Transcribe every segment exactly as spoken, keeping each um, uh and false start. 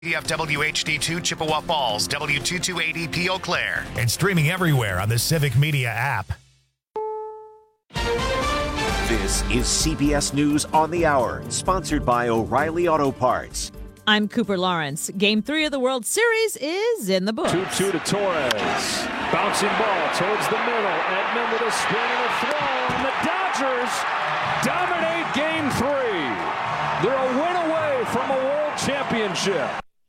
P F W H D two Chippewa Falls, W two two eight E P Eau Claire, and streaming everywhere on the Civic Media app. This is C B S News on the Hour, sponsored by O'Reilly Auto Parts. I'm Cooper Lawrence. Game three of the World Series is in the books. two two to Torres. Bouncing ball towards the middle. Edman with a spin and a throw. And the Dodgers dominate game three. They're a win away from a world championship.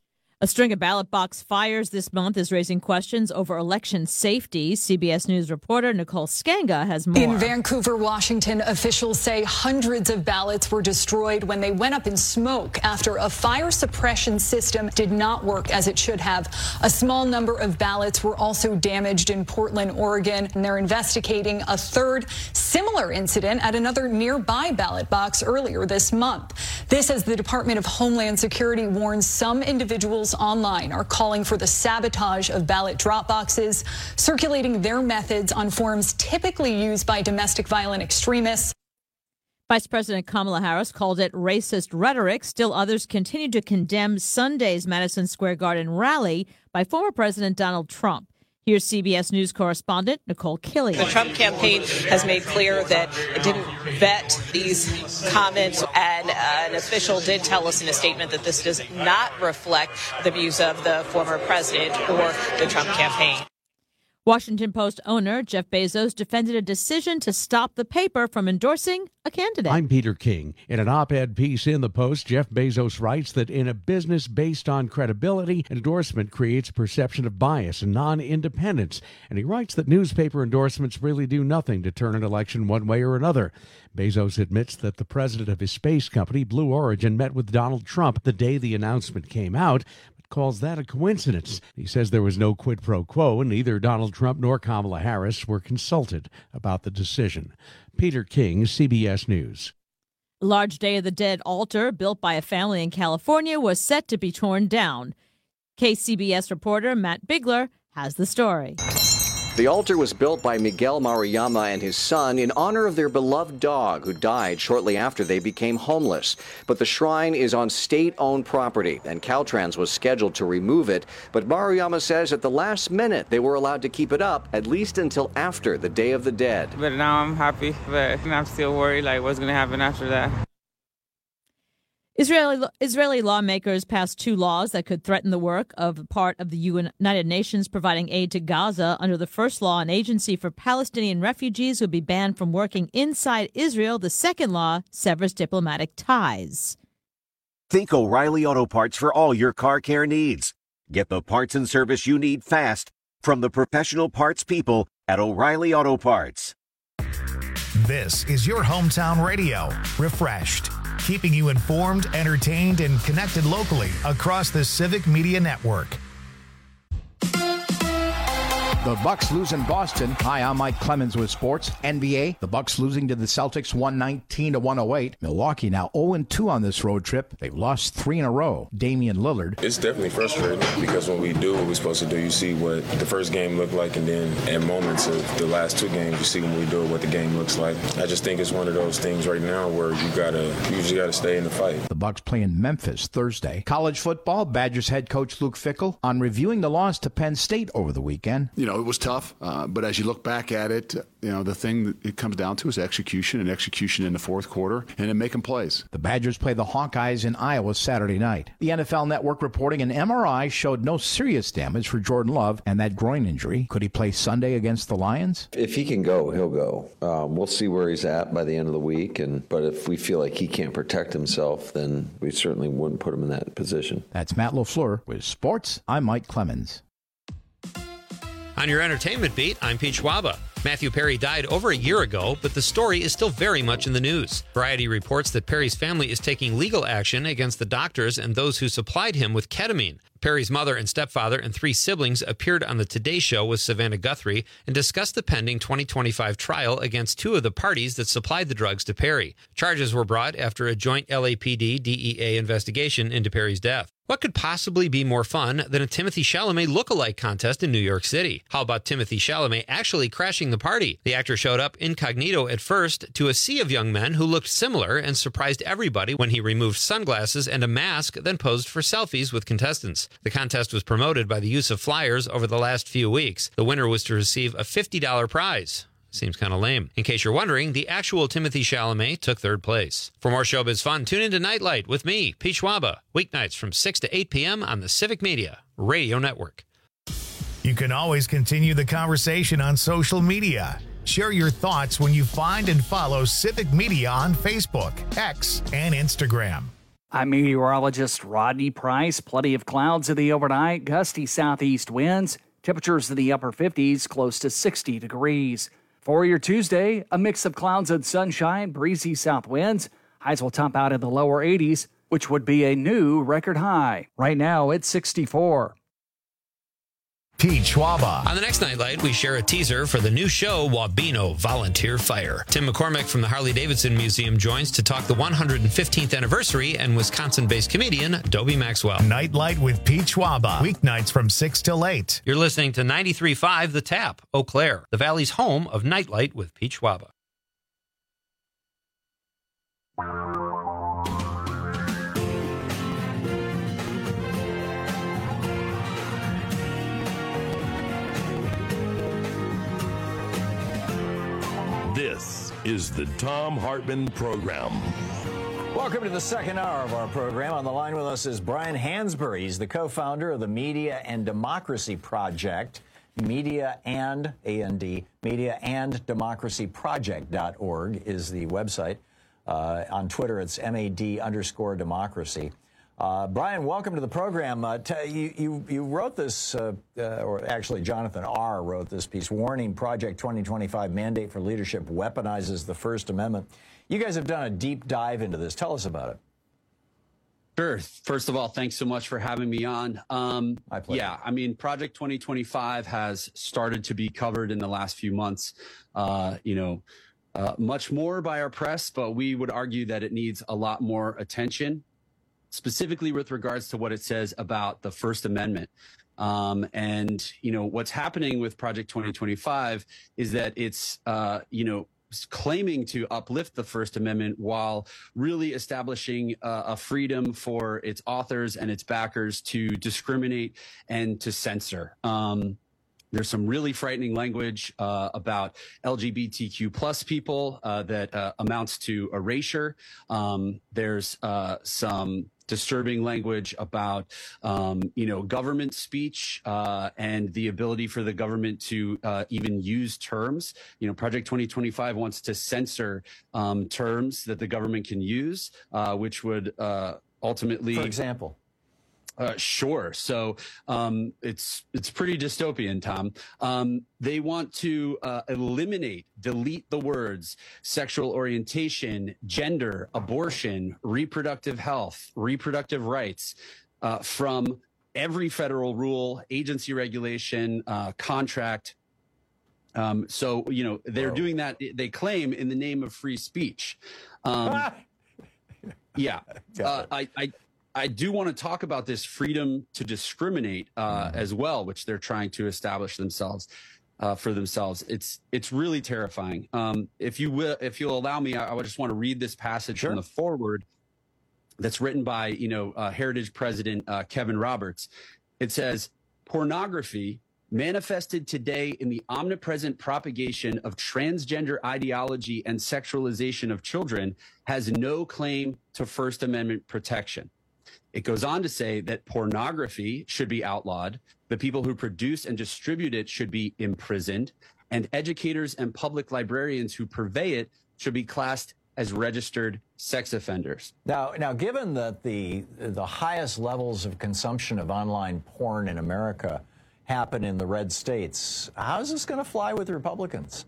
A string of ballot box fires this month is raising questions over election safety. C B S News reporter Nicole Skanga has more. In Vancouver, Washington, officials say hundreds of ballots were destroyed when they went up in smoke after a fire suppression system did not work as it should have. A small number of ballots were also damaged in Portland, Oregon, and they're investigating a third similar incident at another nearby ballot box earlier this month. This as the Department of Homeland Security warns some individuals online are calling for the sabotage of ballot drop boxes, circulating their methods on forums typically used by domestic violent extremists. Vice President Kamala Harris called it racist rhetoric. Still others continue to condemn Sunday's Madison Square Garden rally by former President Donald Trump. Here's C B S News correspondent Nicole Killian. The Trump campaign has made clear that it didn't vet these comments, and uh, an official did tell us in a statement that this does not reflect the views of the former president or the Trump campaign. Washington Post owner Jeff Bezos defended a decision to stop the paper from endorsing a candidate. I'm Peter King. In an op-ed piece in the Post, Jeff Bezos writes that in a business based on credibility, endorsement creates a perception of bias and non-independence. And he writes that newspaper endorsements really do nothing to turn an election one way or another. Bezos admits that the president of his space company, Blue Origin, met with Donald Trump the day the announcement came out, calls that a coincidence. He says there was no quid pro quo, and neither Donald Trump nor Kamala Harris were consulted about the decision. Peter King, C B S News. A large Day of the Dead altar built by a family in California was set to be torn down. K C B S reporter Matt Bigler has the story. The altar was built by Miguel Maruyama and his son in honor of their beloved dog who died shortly after they became homeless. But the shrine is on state-owned property, and Caltrans was scheduled to remove it. But Maruyama says at the last minute they were allowed to keep it up, at least until after the Day of the Dead. But now I'm happy, but I'm still worried, like, what's going to happen after that? Israeli Israeli lawmakers passed two laws that could threaten the work of part of the United Nations providing aid to Gaza. Under the first law, an agency for Palestinian refugees would be banned from working inside Israel. The second law severs diplomatic ties. Think O'Reilly Auto Parts for all your car care needs. Get the parts and service you need fast from the professional parts people at O'Reilly Auto Parts. This is your hometown radio, Refreshed, keeping you informed, entertained, and connected locally across the Civic Media Network. The Bucks lose in Boston. Hi, I'm Mike Clemens with sports. N B A, the Bucks losing to the Celtics one nineteen to one oh eight. Milwaukee now oh and two on this road trip. They've lost three in a row. Damian Lillard. It's definitely frustrating because when we do what we're supposed to do, you see what the first game looked like, and then in moments of the last two games, you see when we do it, what the game looks like. I just think it's one of those things right now where you gotta, you just gotta stay in the fight. The Bucks play in Memphis Thursday. College football, Badgers head coach Luke Fickell on reviewing the loss to Penn State over the weekend. You know, it was tough. Uh, but as you look back at it, you know, the thing that it comes down to is execution and execution in the fourth quarter and then making plays. The Badgers play the Hawkeyes in Iowa Saturday night. The N F L Network reporting an M R I showed no serious damage for Jordan Love and that groin injury. Could he play Sunday against the Lions? If he can go, he'll go. Um, we'll see where he's at by the end of the week. And but if we feel like he can't protect himself, then we certainly wouldn't put him in that position. That's Matt LaFleur with sports. I'm Mike Clemens. On your entertainment beat, I'm Pete Schwaba. Matthew Perry died over a year ago, but the story is still very much in the news. Variety reports that Perry's family is taking legal action against the doctors and those who supplied him with ketamine. Perry's mother and stepfather and three siblings appeared on the Today Show with Savannah Guthrie and discussed the pending twenty twenty-five trial against two of the parties that supplied the drugs to Perry. Charges were brought after a joint L A P D D E A investigation into Perry's death. What could possibly be more fun than a Timothée Chalamet look-alike contest in New York City? How about Timothée Chalamet actually crashing the party? The actor showed up incognito at first to a sea of young men who looked similar and surprised everybody when he removed sunglasses and a mask, then posed for selfies with contestants. The contest was promoted by the use of flyers over the last few weeks. The winner was to receive a fifty dollars prize. Seems kind of lame. In case you're wondering, the actual Timothée Chalamet took third place. For more showbiz fun, tune into Nightlight with me, Pete Schwaba, weeknights from six to eight p.m. on the Civic Media Radio Network. You can always continue the conversation on social media. Share your thoughts when you find and follow Civic Media on Facebook, X, and Instagram. I'm meteorologist Rodney Price. Plenty of clouds in the overnight, gusty southeast winds, temperatures in the upper fifties, close to sixty degrees. For your Tuesday, a mix of clouds and sunshine, breezy south winds. Highs will top out in the lower eighties, which would be a new record high. Right now, it's sixty-four. Pete Schwaba. On the next Nightlight, we share a teaser for the new show, Wabeno Volunteer Fire. Tim McCormick from the Harley-Davidson Museum joins to talk the one hundred fifteenth anniversary and Wisconsin-based comedian Dobie Maxwell. Nightlight with Pete Schwaba. Weeknights from six till eight. You're listening to ninety-three point five The Tap, Eau Claire, the Valley's home of Nightlight with Pete Schwaba. This is the Thom Hartmann Program. Welcome to the second hour of our program. On the line with us is Brian Hansberry. He's the co-founder of the Media and Democracy Project. Media and, A N D, Media and Democracy Project dot org is the website. Uh, on Twitter, it's M A D underscore democracy. Uh, Brian, welcome to the program. Uh, t- you, you, you wrote this, uh, uh, or actually Jonathan R. wrote this piece, warning Project twenty twenty-five mandate for leadership weaponizes the First Amendment. You guys have done a deep dive into this. Tell us about it. Sure. First of all, thanks so much for having me on. Um, My pleasure. Yeah, I mean, Project twenty twenty-five has started to be covered in the last few months, uh, you know, uh, much more by our press, but we would argue that it needs a lot more attention, specifically with regards to what it says about the First Amendment. Um, and, you know, what's happening with Project twenty twenty-five is that it's, uh, you know, claiming to uplift the First Amendment while really establishing uh, a freedom for its authors and its backers to discriminate and to censor. Um, There's some really frightening language uh, about L G B T Q plus people uh, that uh, amounts to erasure. Um, there's uh, some disturbing language about, um, you know, government speech uh, and the ability for the government to uh, even use terms. You know, Project twenty twenty-five wants to censor um, terms that the government can use, uh, which would uh, ultimately, For example. Uh, sure. So um, it's it's pretty dystopian, Tom. Um, they want to uh, eliminate, delete the words sexual orientation, gender, abortion, reproductive health, reproductive rights uh, from every federal rule, agency regulation, uh, contract. Um, so, you know, they're Whoa. doing that, they claim, in the name of free speech. Um, yeah. Uh, I, I I do want to talk about this freedom to discriminate uh, mm. as well, which they're trying to establish themselves uh, for themselves. It's it's really terrifying. Um, if you will, if you'll allow me, I, I just want to read this passage sure. from the foreword that's written by you know uh, Heritage President uh, Kevin Roberts. It says, "Pornography manifested today in the omnipresent propagation of transgender ideology and sexualization of children has no claim to First Amendment protection." It goes on to say that pornography should be outlawed, the people who produce and distribute it should be imprisoned, and educators and public librarians who purvey it should be classed as registered sex offenders. Now, now, given that the the highest levels of consumption of online porn in America happen in the red states, how is this going to fly with Republicans?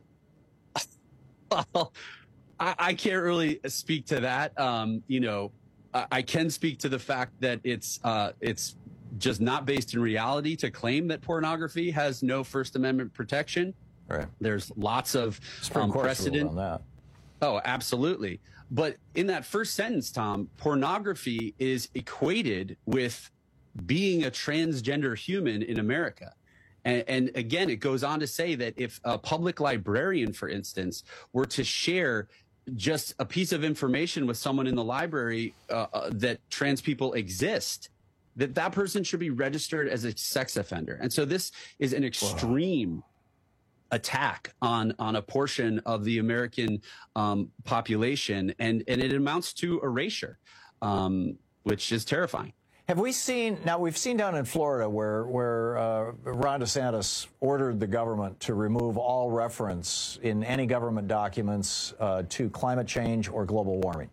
Well, I, I can't really speak to that. Um, you know, I can speak to the fact that it's uh, it's just not based in reality to claim that pornography has no First Amendment protection. Right. There's lots of um, precedent on that. Oh, absolutely. But in that first sentence, Tom, pornography is equated with being a transgender human in America. And, and again, it goes on to say that if a public librarian, for instance, were to share just a piece of information with someone in the library uh, uh, that trans people exist, that that person should be registered as a sex offender. And so this is an extreme Whoa. attack on on a portion of the American um, population, and and it amounts to erasure, um, which is terrifying. Have we seen, now we've seen down in Florida where, where uh, Ron DeSantis ordered the government to remove all reference in any government documents uh, to climate change or global warming.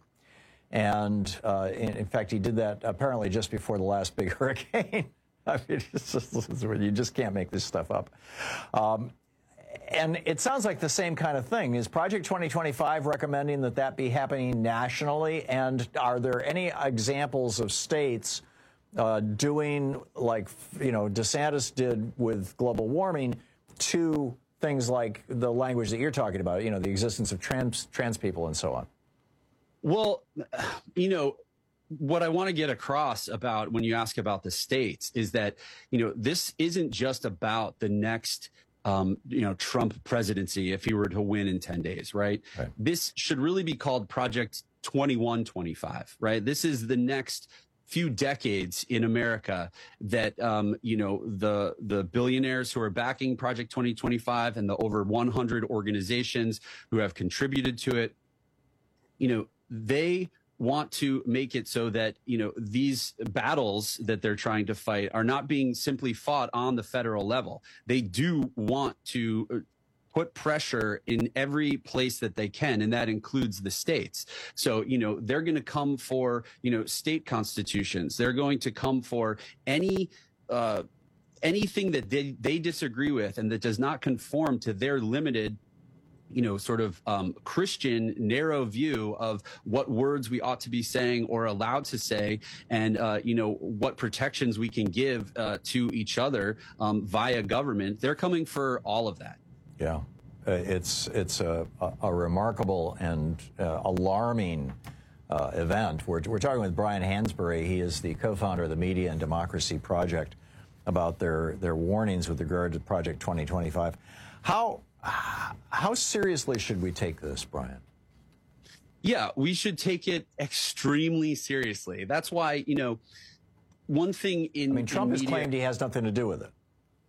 And uh, in, in fact, he did that apparently just before the last big hurricane. I mean, it's just, it's, you just can't make this stuff up. Um, and it sounds like the same kind of thing. Is Project twenty twenty-five recommending that that be happening nationally? And are there any examples of states Uh, doing like, you know, DeSantis did with global warming to things like the language that you're talking about, you know, the existence of trans trans people and so on? Well, you know, what I want to get across about when you ask about the states is that, you know, this isn't just about the next, um, you know, Trump presidency if he were to win in ten days, right? right? This should really be called Project twenty-one twenty-five, right? This is the next few decades in America that, um, you know, the the billionaires who are backing Project twenty twenty-five and the over one hundred organizations who have contributed to it, you know, they want to make it so that, you know, these battles that they're trying to fight are not being simply fought on the federal level. They do want to put pressure in every place that they can, and that includes the states. So, you know, they're going to come for, you know, state constitutions. They're going to come for any uh, anything that they, they disagree with and that does not conform to their limited, you know, sort of um, Christian narrow view of what words we ought to be saying or allowed to say, and, uh, you know, what protections we can give uh, to each other um, via government. They're coming for all of that. Yeah, uh, it's it's a, a, a remarkable and uh, alarming uh, event. We're, we're talking with Brian Hansberry. He is the co-founder of the Media and Democracy Project, about their, their warnings with regard to Project twenty twenty-five. How, how seriously should we take this, Brian? Yeah, we should take it extremely seriously. That's why, you know, one thing in I mean, Trump in has media, claimed he has nothing to do with it.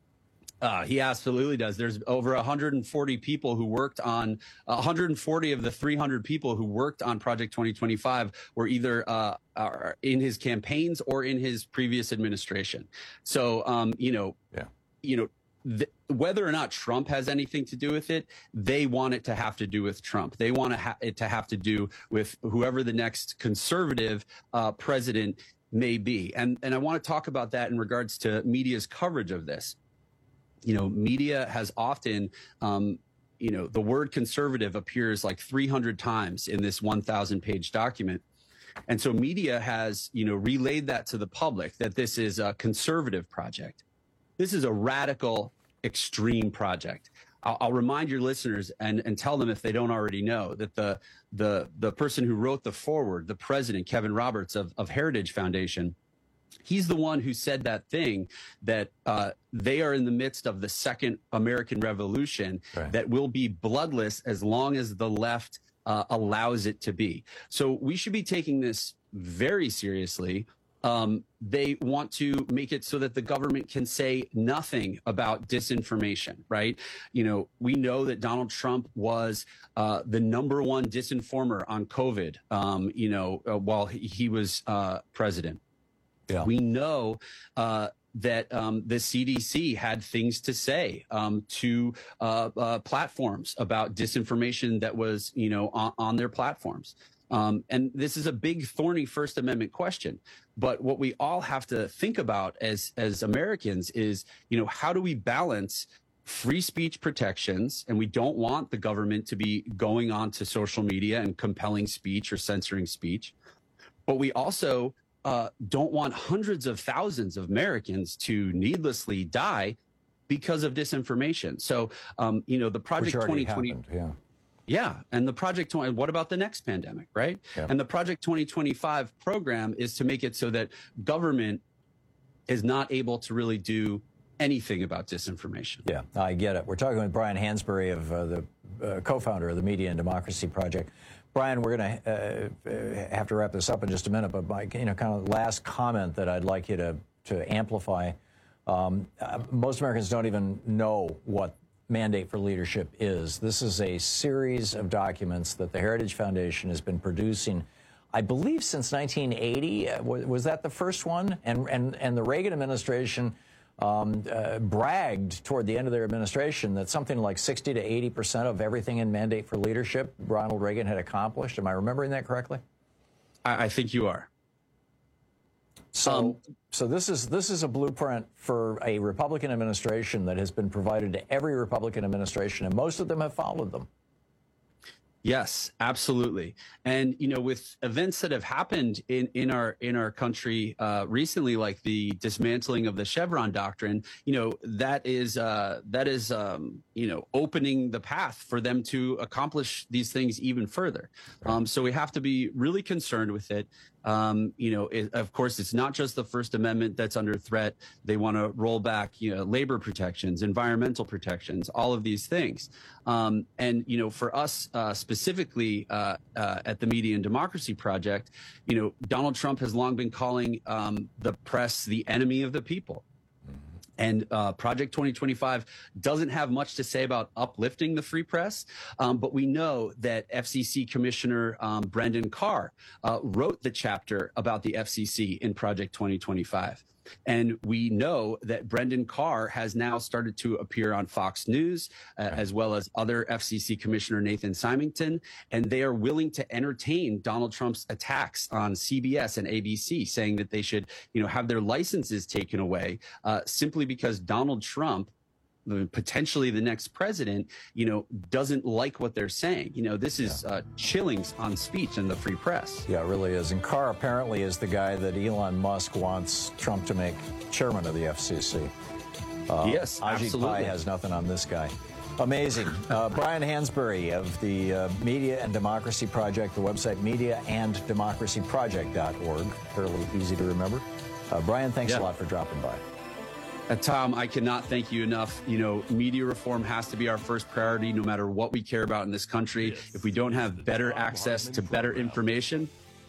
Uh, he absolutely does. There's over one hundred forty people who worked on uh, one hundred forty of the three hundred people who worked on Project twenty twenty-five were either uh, are in his campaigns or in his previous administration. So, um, you know, yeah. you know, th- whether or not Trump has anything to do with it, they want it to have to do with Trump. They want to ha- it to have to do with whoever the next conservative uh, president may be. And and I want to talk about that in regards to media's coverage of this. You know, media has often, um, you know, the word conservative appears like three hundred times in this one thousand page document. And so media has, you know, relayed that to the public that this is a conservative project. This is a radical, extreme project. I'll, I'll remind your listeners and, and tell them if they don't already know that the the the person who wrote the foreword, the president, Kevin Roberts of, of Heritage Foundation, he's the one who said that thing that uh, they are in the midst of the second American Revolution right. that will be bloodless as long as the left uh, allows it to be. So we should be taking this very seriously. Um, they want to make it so that the government can say nothing about disinformation, right? You know, we know that Donald Trump was uh, the number one disinformer on COVID, um, you know, uh, while he, he was uh, president. Yeah. We know uh, that um, the C D C had things to say um, to uh, uh, platforms about disinformation that was, you know, on, on their platforms. Um, and this is a big, thorny First Amendment question. But what we all have to think about as as Americans is, you know, how do we balance free speech protections? And we don't want the government to be going on to social media and compelling speech or censoring speech. But we also Uh, don't want hundreds of thousands of Americans to needlessly die because of disinformation. So, um, you know, the Project twenty twenty, happened, yeah, yeah, and the Project twenty. What about the next pandemic, right? Yeah. And the Project twenty twenty-five program is to make it so that government is not able to really do anything about disinformation. Yeah, I get it. We're talking with Brian Hansberry, of uh, the uh, co-founder of the Media and Democracy Project. Brian, we're going to uh, have to wrap this up in just a minute, but my you know kind of last comment that I'd like you to to amplify. Um, uh, most Americans don't even know what Mandate for Leadership is. This is a series of documents that the Heritage Foundation has been producing, I believe, since nineteen eighty. Uh, was, was that the first one? And and and the Reagan administration um, uh, bragged toward the end of their administration that something like sixty to eighty percent of everything in Mandate for Leadership Ronald Reagan had accomplished. Am I remembering that correctly? I, I think you are. So, um, so this is this is a blueprint for a Republican administration that has been provided to every Republican administration, and most of them have followed them. Yes, absolutely. And, you know, with events that have happened in, in our in our country uh, recently, like the dismantling of the Chevron doctrine, you know, that is uh, that is, um, you know, opening the path for them to accomplish these things even further. Um, so we have to be really concerned with it. Um, you know, it, of course, it's not just the First Amendment that's under threat. They want to roll back, you know, labor protections, environmental protections, all of these things. Um, and, you know, for us uh, specifically uh, uh, at the Media and Democracy Project, you know, Donald Trump has long been calling um, the press the enemy of the people. And uh, Project twenty twenty-five doesn't have much to say about uplifting the free press, um, but we know that F C C Commissioner um, Brendan Carr uh, wrote the chapter about the F C C in Project twenty twenty-five. And we know that Brendan Carr has now started to appear on Fox News, uh, as well as other F C C Commissioner Nathan Symington, and they are willing to entertain Donald Trump's attacks on C B S and A B C, saying that they should, you know, have their licenses taken away uh, simply because Donald Trump, potentially the next president, you know, doesn't like what they're saying. You know, this is uh, chillings on speech and the free press. Yeah, it really is. And Carr apparently is the guy that Elon Musk wants Trump to make chairman of the F C C. Uh, yes, Ajit absolutely. Pai has nothing on this guy. Amazing. Uh, Brian Hansberry of the uh, Media and Democracy Project, the website media and democracy project dot org. Fairly easy to remember. Uh, Brian, thanks Yeah. a lot for dropping by. Uh, Tom, I cannot thank you enough. You know, media reform has to be our first priority, no matter what we care about in this country. Yes. If we don't have better access to better information.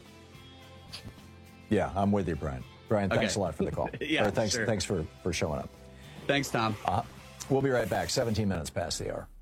Yeah, I'm with you, Brian. Brian, thanks Okay. a lot for the call. Yeah, or thanks, sure. thanks for, for showing up. Thanks, Tom. Uh, we'll be right back. seventeen minutes past the hour.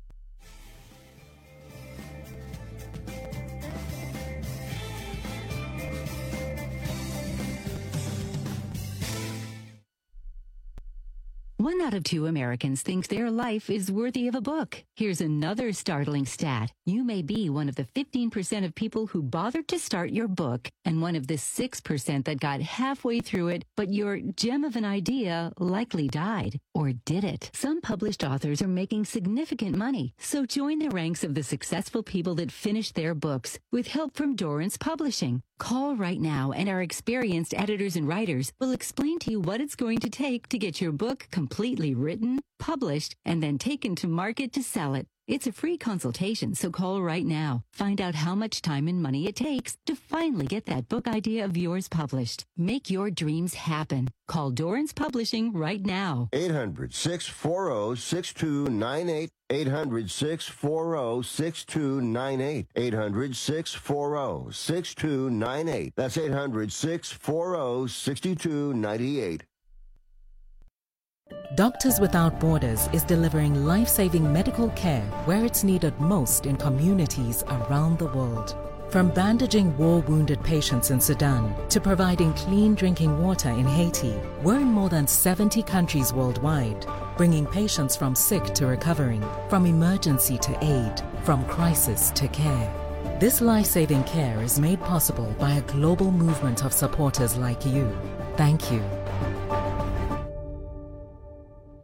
One out of two Americans think their life is worthy of a book. Here's another startling stat. You may be one of the fifteen percent of people who bothered to start your book and one of the six percent that got halfway through it, but your gem of an idea likely died. Or did it? Some published authors are making significant money, so join the ranks of the successful people that finished their books with help from Dorrance Publishing. Call right now and our experienced editors and writers will explain to you what it's going to take to get your book completely written, published, and then taken to market to sell it. It's a free consultation, so call right now. Find out how much time and money it takes to finally get that book idea of yours published. Make your dreams happen. Call Dorrance Publishing right now. eight hundred, six four zero, six two nine eight. eight hundred, six four zero, six two nine eight. eight hundred, six four zero, six two nine eight. That's eight hundred, six four zero, six two nine eight. Doctors Without Borders is delivering life-saving medical care where it's needed most in communities around the world. From bandaging war-wounded patients in Sudan to providing clean drinking water in Haiti, we're in more than seventy countries worldwide, bringing patients from sick to recovering, from emergency to aid, from crisis to care. This life-saving care is made possible by a global movement of supporters like you. Thank you.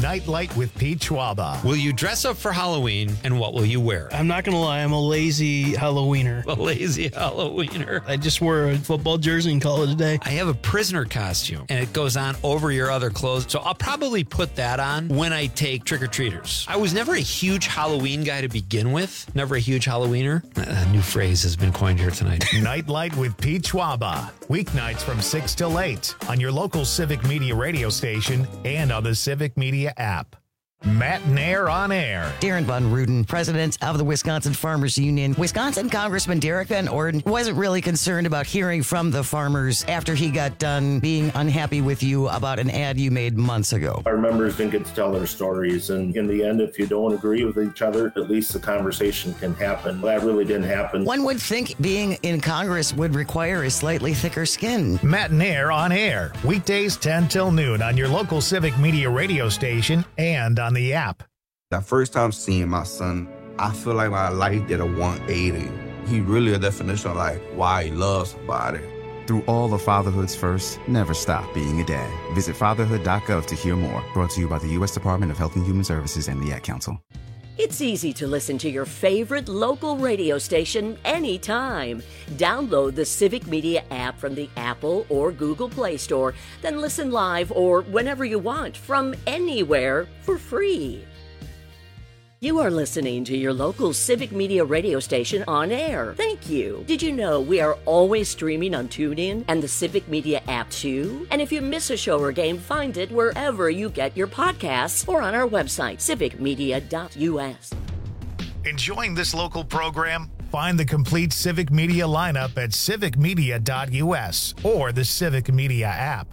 Nightlight with Pete Schwaba. Will you dress up for Halloween, and what will you wear? I'm not going to lie, I'm a lazy Halloweener. A lazy Halloweener. I just wear a football jersey and call it a day. I have a prisoner costume, and it goes on over your other clothes, so I'll probably put that on when I take trick-or-treaters. I was never a huge Halloween guy to begin with. Never a huge Halloweener. A new phrase has been coined here tonight. Nightlight with Pete Schwaba. Weeknights from six till eight on your local Civic Media radio station and on the Civic Media app. Matt Nair on air. Darren Von Ruden, president of the Wisconsin Farmers Union. Wisconsin Congressman Derek Van Orden wasn't really concerned about hearing from the farmers after he got done being unhappy with you about an ad you made months ago. Our members didn't get to tell their stories, and in the end, if you don't agree with each other, at least the conversation can happen. That really didn't happen. One would think being in Congress would require a slightly thicker skin. Matt Nair on air. Weekdays ten till noon on your local Civic Media radio station and on the app. The first time seeing my son, I feel like my life did a one eighty. He really a definition of like why he loves somebody. Through all of fatherhood's first, never stop being a dad. Visit fatherhood dot gov to hear more. Brought to you by the U S Department of Health and Human Services and the Ad Council. It's easy to listen to your favorite local radio station anytime. Download the Civic Media app from the Apple or Google Play Store, then listen live or whenever you want from anywhere for free. You are listening to your local Civic Media radio station on air. Thank you. Did you know we are always streaming on TuneIn and the Civic Media app too? And if you miss a show or game, find it wherever you get your podcasts or on our website, civic media dot u s. Enjoying this local program? Find the complete Civic Media lineup at civic media dot u s or the Civic Media app.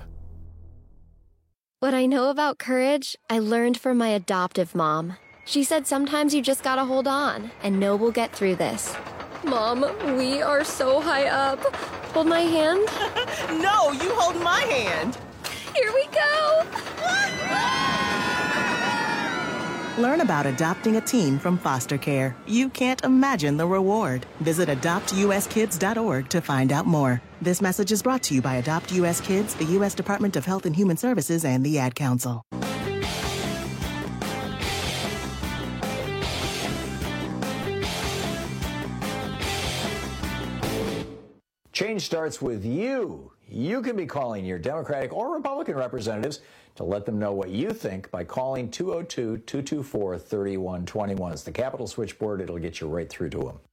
What I know about courage, I learned from my adoptive mom. She said sometimes you just gotta hold on and know we'll get through this. Mom, we are so high up. Hold my hand. No, you hold my hand. Here we go. Learn about adopting a teen from foster care. You can't imagine the reward. Visit adopt u s kids dot org to find out more. This message is brought to you by Adopt U S Kids, the U S Department of Health and Human Services, and the Ad Council. Change starts with you. You can be calling your Democratic or Republican representatives to let them know what you think by calling two oh two, two two four, three one two one. It's the Capitol switchboard. It'll get you right through to them.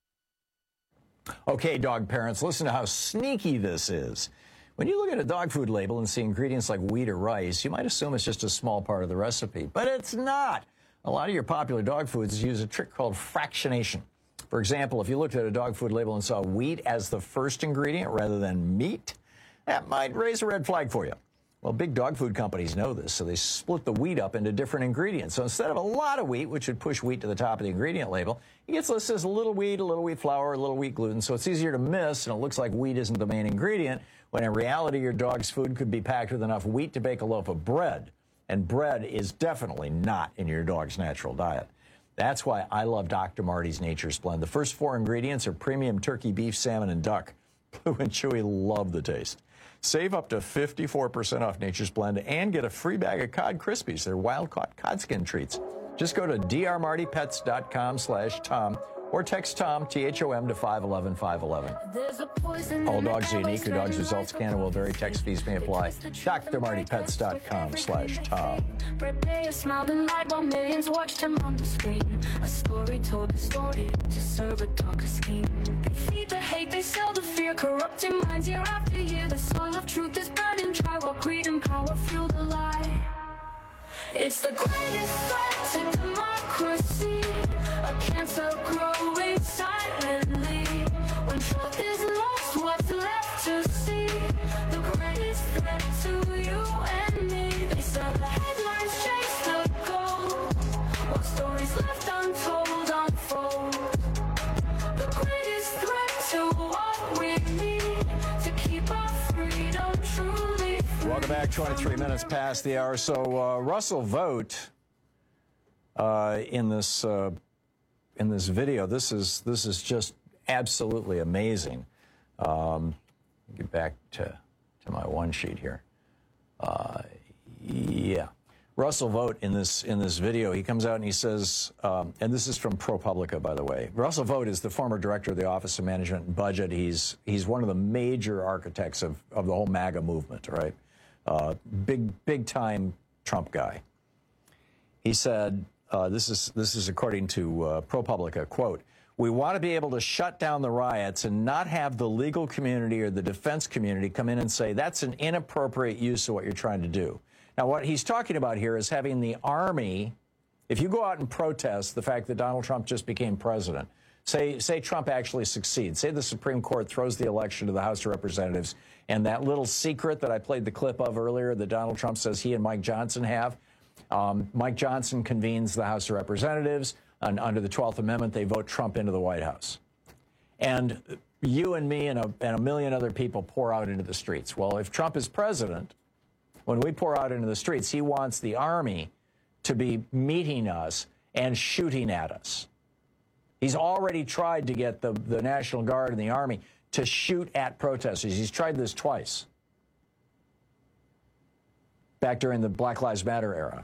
Okay, dog parents, listen to how sneaky this is. When you look at a dog food label and see ingredients like wheat or rice, you might assume it's just a small part of the recipe, but it's not. A lot of your popular dog foods use a trick called fractionation. For example, if you looked at a dog food label and saw wheat as the first ingredient rather than meat, that might raise a red flag for you. Well, big dog food companies know this, so they split the wheat up into different ingredients. So instead of a lot of wheat, which would push wheat to the top of the ingredient label, it gets listed as a little wheat, a little wheat flour, a little wheat gluten, so it's easier to miss, and it looks like wheat isn't the main ingredient, when in reality your dog's food could be packed with enough wheat to bake a loaf of bread. And bread is definitely not in your dog's natural diet. That's why I love Doctor Marty's Nature's Blend. The first four ingredients are premium turkey, beef, salmon, and duck. Blue and Chewy love the taste. Save up to fifty-four percent off Nature's Blend and get a free bag of Cod Krispies. They're wild-caught cod skin treats. Just go to d r marty pets dot com slash Tom or text Tom, T H O M, to five one one, five one one. All dogs are unique. Your dog's results can and will vary. Text fees may apply. D R marty pets dot com slash Tom. Smiled and lied while millions watched him on the screen. A story told, distorted to serve a darker scheme. They feed the hate, they sell the fear, corrupting minds year after year. The soil of truth is burning dry while greed and power fuel the lie. It's the greatest threat to democracy, a cancer growing silently. When truth is lost, what's left to see? The greatest threat to you and me. They sell the headlines, chase the gold, while stories left untold unfold. The greatest threat to what we need to keep our freedom truly free. Welcome back. twenty-three minutes past the hour. So uh, Russell Vogt uh, in this uh, in this video. This is this is just absolutely amazing. Um, get back to to my one sheet here. Uh, yeah, Russell Vought in this in this video, he comes out and he says, um, and this is from ProPublica, by the way. Russell Vought is the former director of the Office of Management and Budget. He's he's one of the major architects of, of the whole MAGA movement, right? Uh, big big time Trump guy. He said, uh, this is this is according to uh, ProPublica, quote, "We want to be able to shut down the riots and not have the legal community or the defense community come in and say that's an inappropriate use of what you're trying to do." Now, what he's talking about here is having the army, if you go out and protest the fact that Donald Trump just became president, say, say Trump actually succeeds, say the Supreme Court throws the election to the House of Representatives, and that little secret that I played the clip of earlier that Donald Trump says he and Mike Johnson have, um, Mike Johnson convenes the House of Representatives, and under the twelfth Amendment, they vote Trump into the White House. And you and me and a, and a million other people pour out into the streets. Well, if Trump is president, when we pour out into the streets, he wants the army to be meeting us and shooting at us. He's already tried to get the, the National Guard and the Army to shoot at protesters. He's tried this twice, back during the Black Lives Matter era.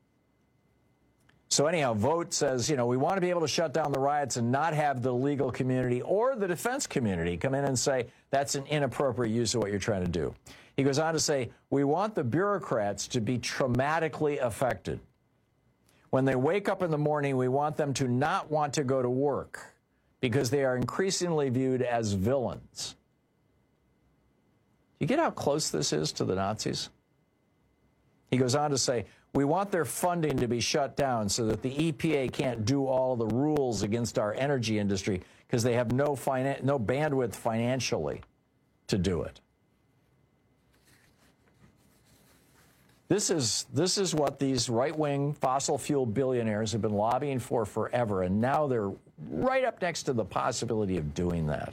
So anyhow, Vought says, you know, we want to be able to shut down the riots and not have the legal community or the defense community come in and say that's an inappropriate use of what you're trying to do. He goes on to say, we want the bureaucrats to be traumatically affected. When they wake up in the morning, we want them to not want to go to work because they are increasingly viewed as villains. You get how close this is to the Nazis? He goes on to say, we want their funding to be shut down so that the E P A can't do all the rules against our energy industry because they have no finan- no bandwidth financially to do it. This is, this is what these right-wing fossil fuel billionaires have been lobbying for forever, and now they're right up next to the possibility of doing that.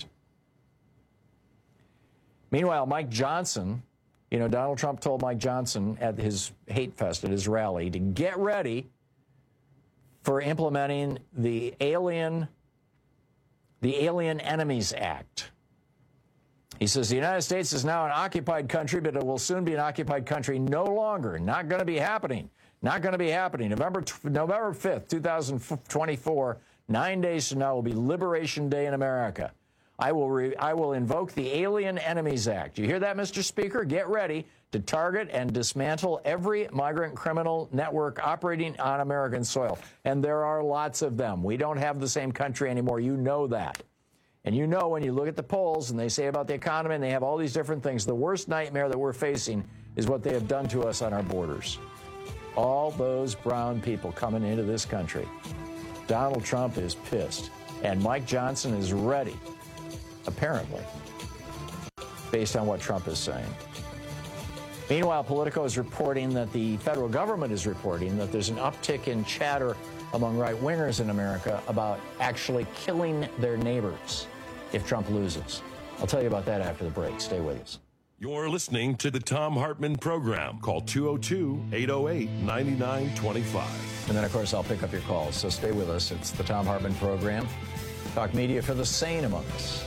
Meanwhile, Mike Johnson, you know, Donald Trump told Mike Johnson at his hate fest, at his rally, to get ready for implementing the Alien, the Alien Enemies Act. He says the United States is now an occupied country, but it will soon be an occupied country no longer. Not going to be happening. Not going to be happening. November November fifth, two thousand twenty-four, nine days from now, will be Liberation Day in America. I will re- I will invoke the Alien Enemies Act. You hear that, Mister Speaker? Get ready to target and dismantle every migrant criminal network operating on American soil. And there are lots of them. We don't have the same country anymore. You know that. And you know when you look at the polls and they say about the economy and they have all these different things, the worst nightmare that we're facing is what they have done to us on our borders. All those brown people coming into this country. Donald Trump is pissed. And Mike Johnson is ready, apparently, based on what Trump is saying. Meanwhile, Politico is reporting that the federal government is reporting that there's an uptick in chatter among right-wingers in America about actually killing their neighbors if Trump loses. I'll tell you about that after the break. Stay with us. You're listening to the Thom Hartmann Program. Call two oh two, eight oh eight, nine nine two five. And then, of course, I'll pick up your calls, so stay with us. It's the Thom Hartmann Program. Talk media for the sane among us.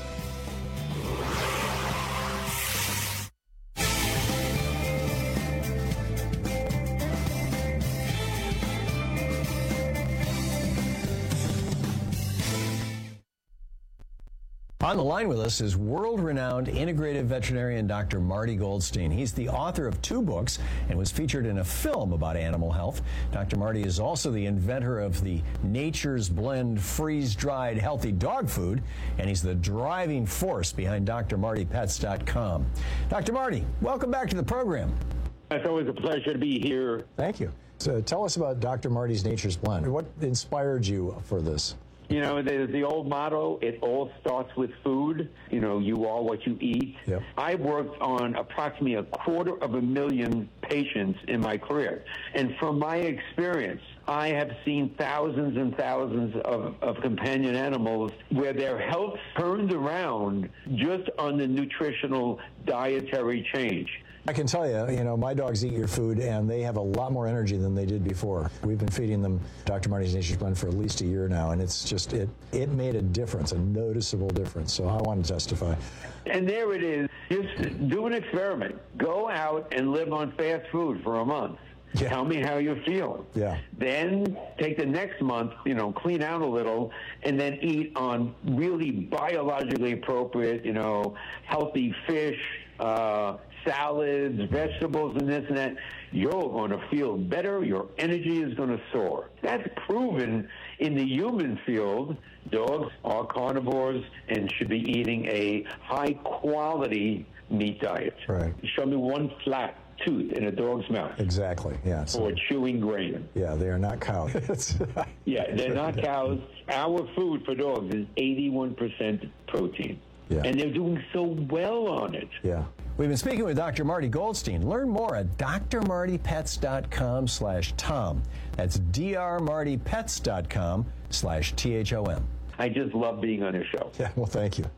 On the line with us is world-renowned integrative veterinarian Doctor Marty Goldstein. He's the author of two books and was featured in a film about animal health. Doctor Marty is also the inventor of the Nature's Blend freeze-dried healthy dog food, and he's the driving force behind D R Marty Pets dot com. Doctor Marty, welcome back to the program. It's always a pleasure to be here. Thank you. So tell us about Doctor Marty's Nature's Blend. What inspired you for this? You know, there's the old motto, it all starts with food. You know, you are what you eat. Yep. I've worked on approximately a quarter of a million patients in my career. And from my experience, I have seen thousands and thousands of, of companion animals where their health turned around just on the nutritional dietary change. I can tell you, you know, my dogs eat your food, and they have a lot more energy than they did before. We've been feeding them Doctor Marty's Nature's Blend for at least a year now, and it's just, it, it made a difference, a noticeable difference. So I want to testify. And there it is. Just do an experiment. Go out and live on fast food for a month. Yeah. Tell me how you're feeling. Yeah. Then take the next month, you know, clean out a little, and then eat on really biologically appropriate, you know, healthy fish, uh, salads, vegetables, and this and that. You're going to feel better. Your energy is going to soar. That's proven in the human field. Dogs are carnivores and should be eating a high-quality meat diet. Right. Show me one flat tooth in a dog's mouth. Exactly, yeah. So, or chewing grain. Yeah, they are not cows. Yeah, they're not cows. Our food for dogs is eighty-one percent protein. Yeah. And they're doing so well on it. Yeah. We've been speaking with Doctor Marty Goldstein. Learn more at d r marty pets dot com slash tom. That's d r marty pets dot com slash T H O M. I just love being on your show. Yeah, well, thank you.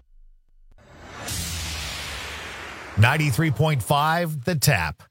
ninety-three point five The Tap.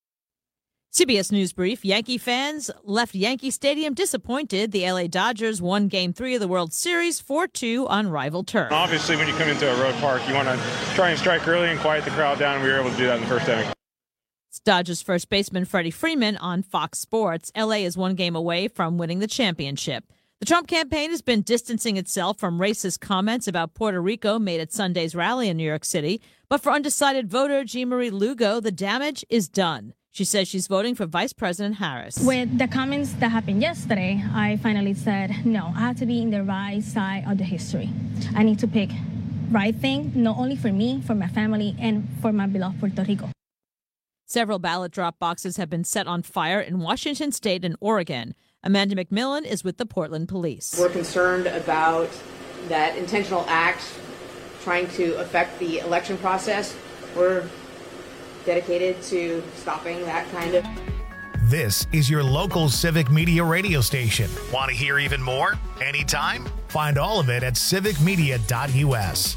C B S News Brief. Yankee fans left Yankee Stadium disappointed. The L A Dodgers won Game three of the World Series four two on rival turf. Obviously, when you come into a road park, you want to try and strike early and quiet the crowd down, and we were able to do that in the first inning. It's Dodgers first baseman Freddie Freeman on Fox Sports. L A is one game away from winning the championship. The Trump campaign has been distancing itself from racist comments about Puerto Rico made at Sunday's rally in New York City. But for undecided voter Jean Marie Lugo, the damage is done. She says she's voting for Vice President Harris. With the comments that happened yesterday, I finally said, no, I have to be in the right side of the history. I need to pick right thing, not only for me, for my family, and for my beloved Puerto Rico. Several ballot drop boxes have been set on fire in Washington State and Oregon. Amanda McMillan is with the Portland Police. We're concerned about that intentional act trying to affect the election process. We're dedicated to stopping that kind of. This is your local Civic Media radio station. Want to hear even more? Anytime? Find all of it at civic media dot u s.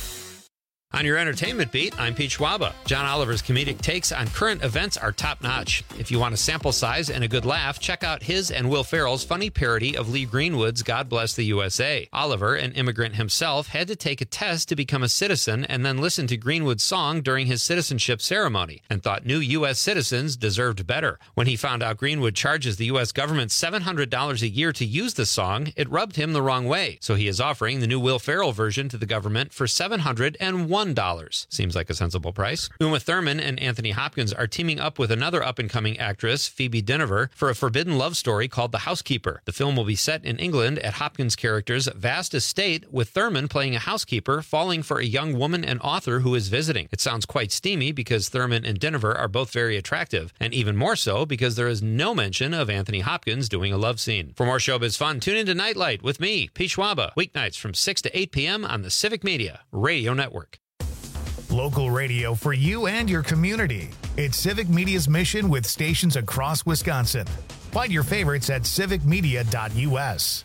On your entertainment beat, I'm Pete Schwaba. John Oliver's comedic takes on current events are top-notch. If you want a sample size and a good laugh, check out his and Will Ferrell's funny parody of Lee Greenwood's God Bless the U S A. Oliver, an immigrant himself, had to take a test to become a citizen and then listen to Greenwood's song during his citizenship ceremony and thought new U S citizens deserved better. When he found out Greenwood charges the U S government seven hundred dollars a year to use the song, it rubbed him the wrong way. So he is offering the new Will Ferrell version to the government for seven hundred one dollars. Seems like a sensible price. Uma Thurman and Anthony Hopkins are teaming up with another up-and-coming actress, Phoebe Dynevor, for a forbidden love story called The Housekeeper. The film will be set in England at Hopkins' character's vast estate, with Thurman playing a housekeeper falling for a young woman and author who is visiting. It sounds quite steamy because Thurman and Dynevor are both very attractive, and even more so because there is no mention of Anthony Hopkins doing a love scene. For more showbiz fun, tune into Nightlight with me, Pete Schwaba, weeknights from six to eight p.m. on the Civic Media Radio Network. Local radio for you and your community. It's Civic Media's mission with stations across Wisconsin. Find your favorites at civic media dot u s.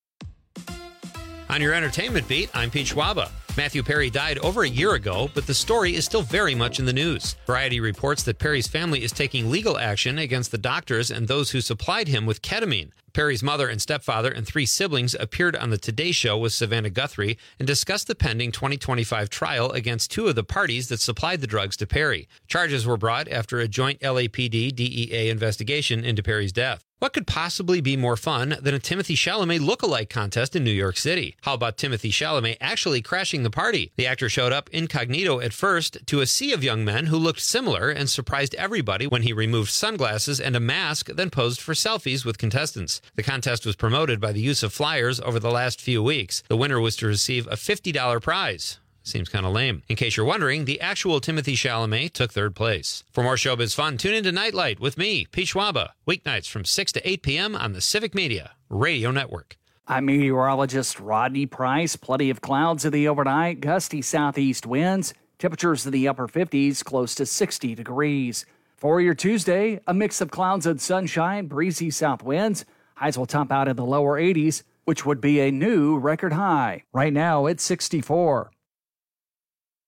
On your entertainment beat, I'm Pete Schwaba. Matthew Perry died over a year ago, but the story is still very much in the news. Variety reports that Perry's family is taking legal action against the doctors and those who supplied him with ketamine. Perry's mother and stepfather and three siblings appeared on the Today Show with Savannah Guthrie and discussed the pending twenty twenty-five trial against two of the parties that supplied the drugs to Perry. Charges were brought after a joint L A P D D E A investigation into Perry's death. What could possibly be more fun than a Timothée Chalamet look-alike contest in New York City? How about Timothée Chalamet actually crashing the party? The actor showed up incognito at first to a sea of young men who looked similar and surprised everybody when he removed sunglasses and a mask, then posed for selfies with contestants. The contest was promoted by the use of flyers over the last few weeks. The winner was to receive a fifty dollars prize. Seems kind of lame. In case you're wondering, the actual Timothée Chalamet took third place. For more showbiz fun, tune into Nightlight with me, Pete Schwaba, weeknights from six to eight p.m. on the Civic Media Radio Network. I'm meteorologist Rodney Price. Plenty of clouds in the overnight, gusty southeast winds, temperatures in the upper fifties, close to sixty degrees. For your Tuesday, a mix of clouds and sunshine, breezy south winds. Highs will top out in the lower eighties, which would be a new record high. Right now, it's sixty-four.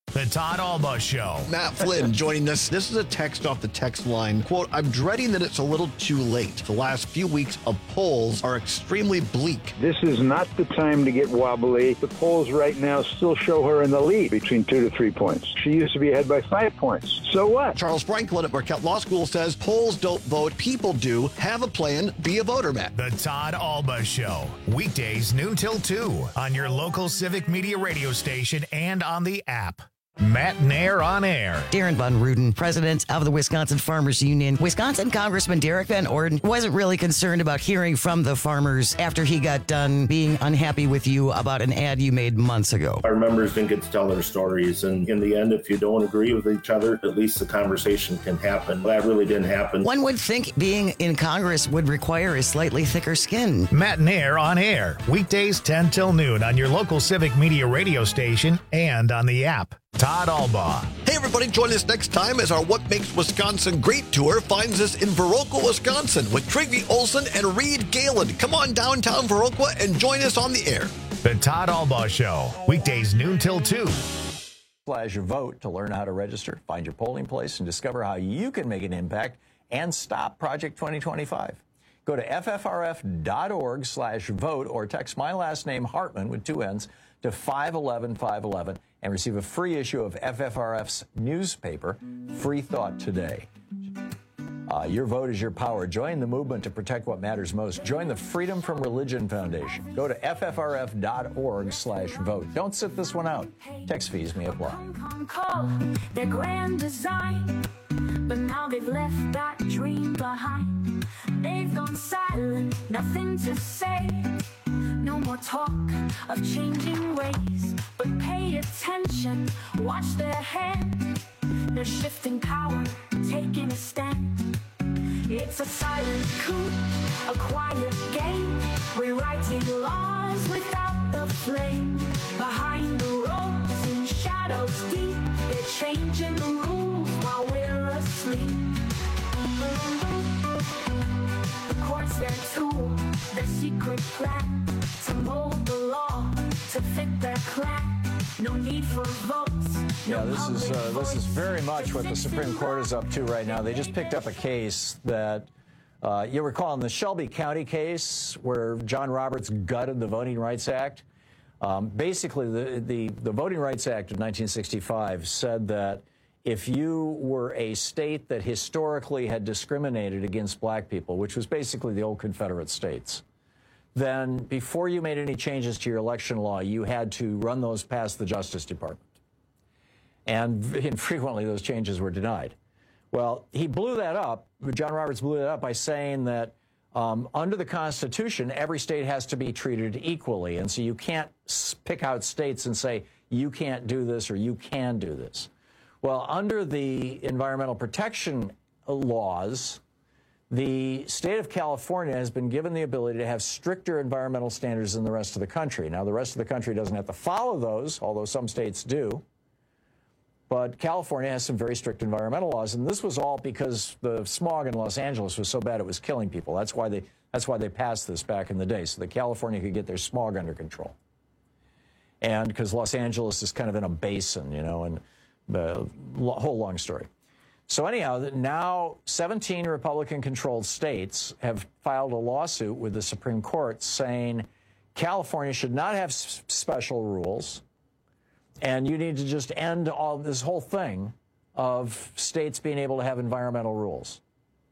The Todd Alba Show. Matt Flynn joining us. This is a text off the text line. Quote, I'm dreading that it's a little too late. The last few weeks of polls are extremely bleak. This is not the time to get wobbly. The polls right now still show her in the lead between two to three points. She used to be ahead by five points. So what? Charles Franklin at Marquette Law School says polls don't vote, people do. Have a plan, be a voter, Matt. The Todd Alba Show. Weekdays noon till two on your local Civic Media radio station and on the app. Matt Nair on air. Darren Von Ruden, president of the Wisconsin Farmers Union. Wisconsin Congressman Derek Van Orden wasn't really concerned about hearing from the farmers after he got done being unhappy with you about an ad you made months ago. Our members didn't get to tell their stories, and in the end, if you don't agree with each other, at least the conversation can happen. That really didn't happen. One would think being in Congress would require a slightly thicker skin. Matt Nair on air. Weekdays ten till noon on your local Civic Media radio station and on the app. Todd Alba. Hey, everybody, join us next time as our What Makes Wisconsin Great tour finds us in Viroqua, Wisconsin with Trygve Olsen and Reed Galen. Come on downtown Viroqua and join us on the air. The Todd Alba Show. Weekdays noon till two. Slash vote to learn how to register, find your polling place, and discover how you can make an impact and stop Project twenty twenty-five. Go to F F R F dot org slash vote or text my last name, Hartman, with two N's, to five eleven five eleven and receive a free issue of F F R F's newspaper, Free Thought Today. Uh, your vote is your power. Join the movement to protect what matters most. Join the Freedom from Religion Foundation. Go to F F R F dot org slash vote. Don't sit this one out. Text fees may apply. Their grand design, but now they've left that dream behind. They've gone silent, nothing to say. No more talk of changing ways, but pay attention, watch their hand. They're shifting power, taking a stand. It's a silent coup, a quiet game, rewriting laws without the flame. Behind the ropes, in shadows deep, they're changing the rules while we're asleep. The court's their tool, their secret plan, to mold the law, to fit their clan. No need for votes. Yeah, this is uh, this is very much what the Supreme Court is up to right now. They just picked up a case that uh, you recall in the Shelby County case where John Roberts gutted the Voting Rights Act. Um, basically, the, the the Voting Rights Act of nineteen sixty-five said that if you were a state that historically had discriminated against black people, which was basically the old Confederate states, then before you made any changes to your election law, you had to run those past the Justice Department. And infrequently, those changes were denied. Well, he blew that up, John Roberts blew that up by saying that um, under the Constitution, every state has to be treated equally. And so you can't pick out states and say, you can't do this or you can do this. Well, under the environmental protection laws, the state of California has been given the ability to have stricter environmental standards than the rest of the country. Now, the rest of the country doesn't have to follow those, although some states do. But California has some very strict environmental laws, and this was all because the smog in Los Angeles was so bad it was killing people. That's why they, that's why they passed this back in the day, so that California could get their smog under control. And because Los Angeles is kind of in a basin, you know, and the whole long story. So anyhow, now seventeen Republican-controlled states have filed a lawsuit with the Supreme Court saying California should not have s- special rules, and you need to just end all this whole thing of states being able to have environmental rules.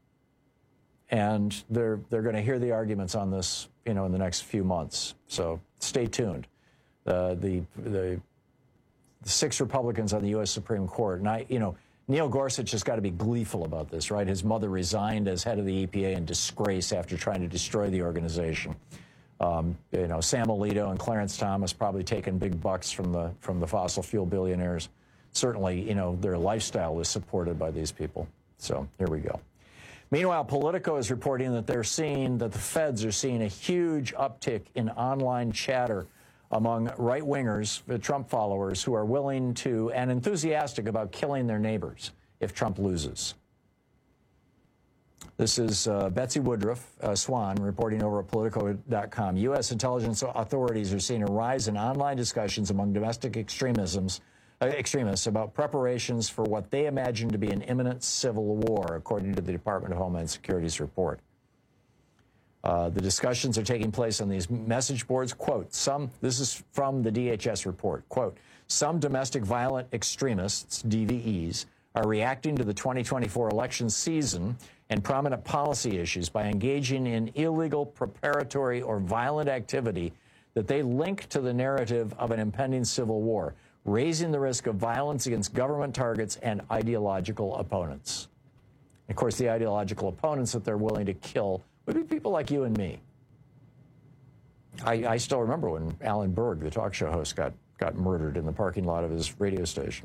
And they're they're going to hear the arguments on this, you know, in the next few months. So stay tuned. Uh, the the the six Republicans on the U S Supreme Court, and I, you know. Neil Gorsuch has got to be gleeful about this, right? His mother resigned as head of the E P A in disgrace after trying to destroy the organization. Um, you know, Sam Alito and Clarence Thomas probably taking big bucks from the from the fossil fuel billionaires. Certainly, you know, their lifestyle is supported by these people. So here we go. Meanwhile, Politico is reporting that they're seeing that the feds are seeing a huge uptick in online chatter among right-wingers, the Trump followers, who are willing to and enthusiastic about killing their neighbors if Trump loses. This is uh, Betsy Woodruff uh, Swan reporting over at Politico dot com. U S intelligence authorities are seeing a rise in online discussions among domestic extremisms uh, extremists about preparations for what they imagine to be an imminent civil war, according to the Department of Homeland Security's report. Uh, the discussions are taking place on these message boards. Quote, some, this is from the D H S report, quote, some domestic violent extremists, D V Es, are reacting to the twenty twenty-four election season and prominent policy issues by engaging in illegal, preparatory, or violent activity that they link to the narrative of an impending civil war, raising the risk of violence against government targets and ideological opponents. Of course, the ideological opponents that they're willing to kill would be people like you and me. I, I still remember when Alan Berg, the talk show host, got, got murdered in the parking lot of his radio station.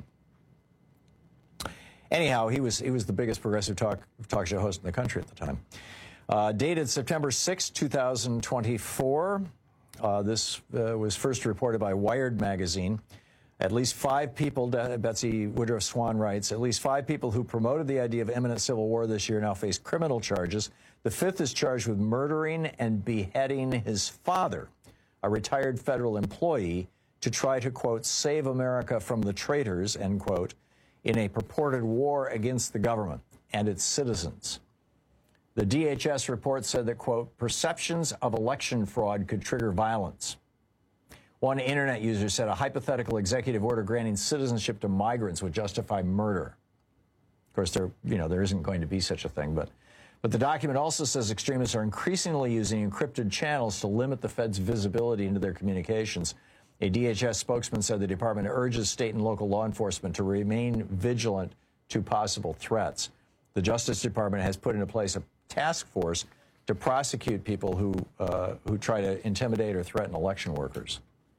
Anyhow, he was, he was the biggest progressive talk, talk show host in the country at the time. Uh, dated September sixth, two thousand twenty-four, uh, this uh, was first reported by Wired magazine. At least five people, Betsy Woodruff Swan writes, at least five people who promoted the idea of imminent civil war this year now face criminal charges. The fifth is charged with murdering and beheading his father, a retired federal employee, to try to, quote, save America from the traitors, end quote, in a purported war against the government and its citizens. The D H S report said that, quote, perceptions of election fraud could trigger violence. One internet user said a hypothetical executive order granting citizenship to migrants would justify murder. Of course, there, you know, there isn't going to be such a thing, but, but the document also says extremists are increasingly using encrypted channels to limit the Fed's visibility into their communications. A D H S spokesman said the department urges state and local law enforcement to remain vigilant to possible threats. The Justice Department has put into place a task force to prosecute people who, uh, who try to intimidate or threaten election workers.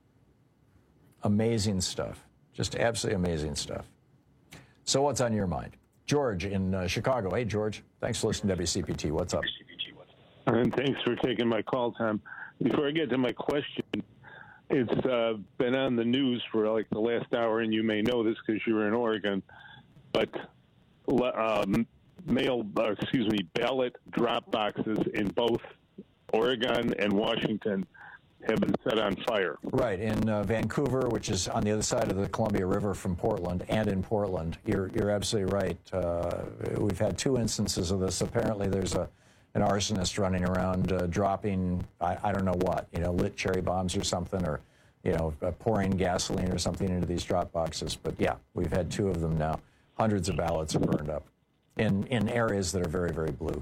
Amazing stuff. Just absolutely amazing stuff. So what's on your mind? George in uh, Chicago. Hey, George. Thanks for listening to W C P T. What's up? And thanks for taking my call, Tom. Before I get to my question, it's uh, been on the news for like the last hour, and you may know this because you're in Oregon, but um, mail, uh, excuse me, ballot drop boxes in both Oregon and Washington have been set on fire. Right, in uh, Vancouver, which is on the other side of the Columbia River from Portland, and in Portland. You're, you're absolutely right. Uh, we've had two instances of this. Apparently there's a an arsonist running around uh, dropping, I, I don't know what, you know, lit cherry bombs or something, or, you know, uh, pouring gasoline or something into these drop boxes. But yeah, we've had two of them now. Hundreds of ballots are burned up in, in areas that are very, very blue.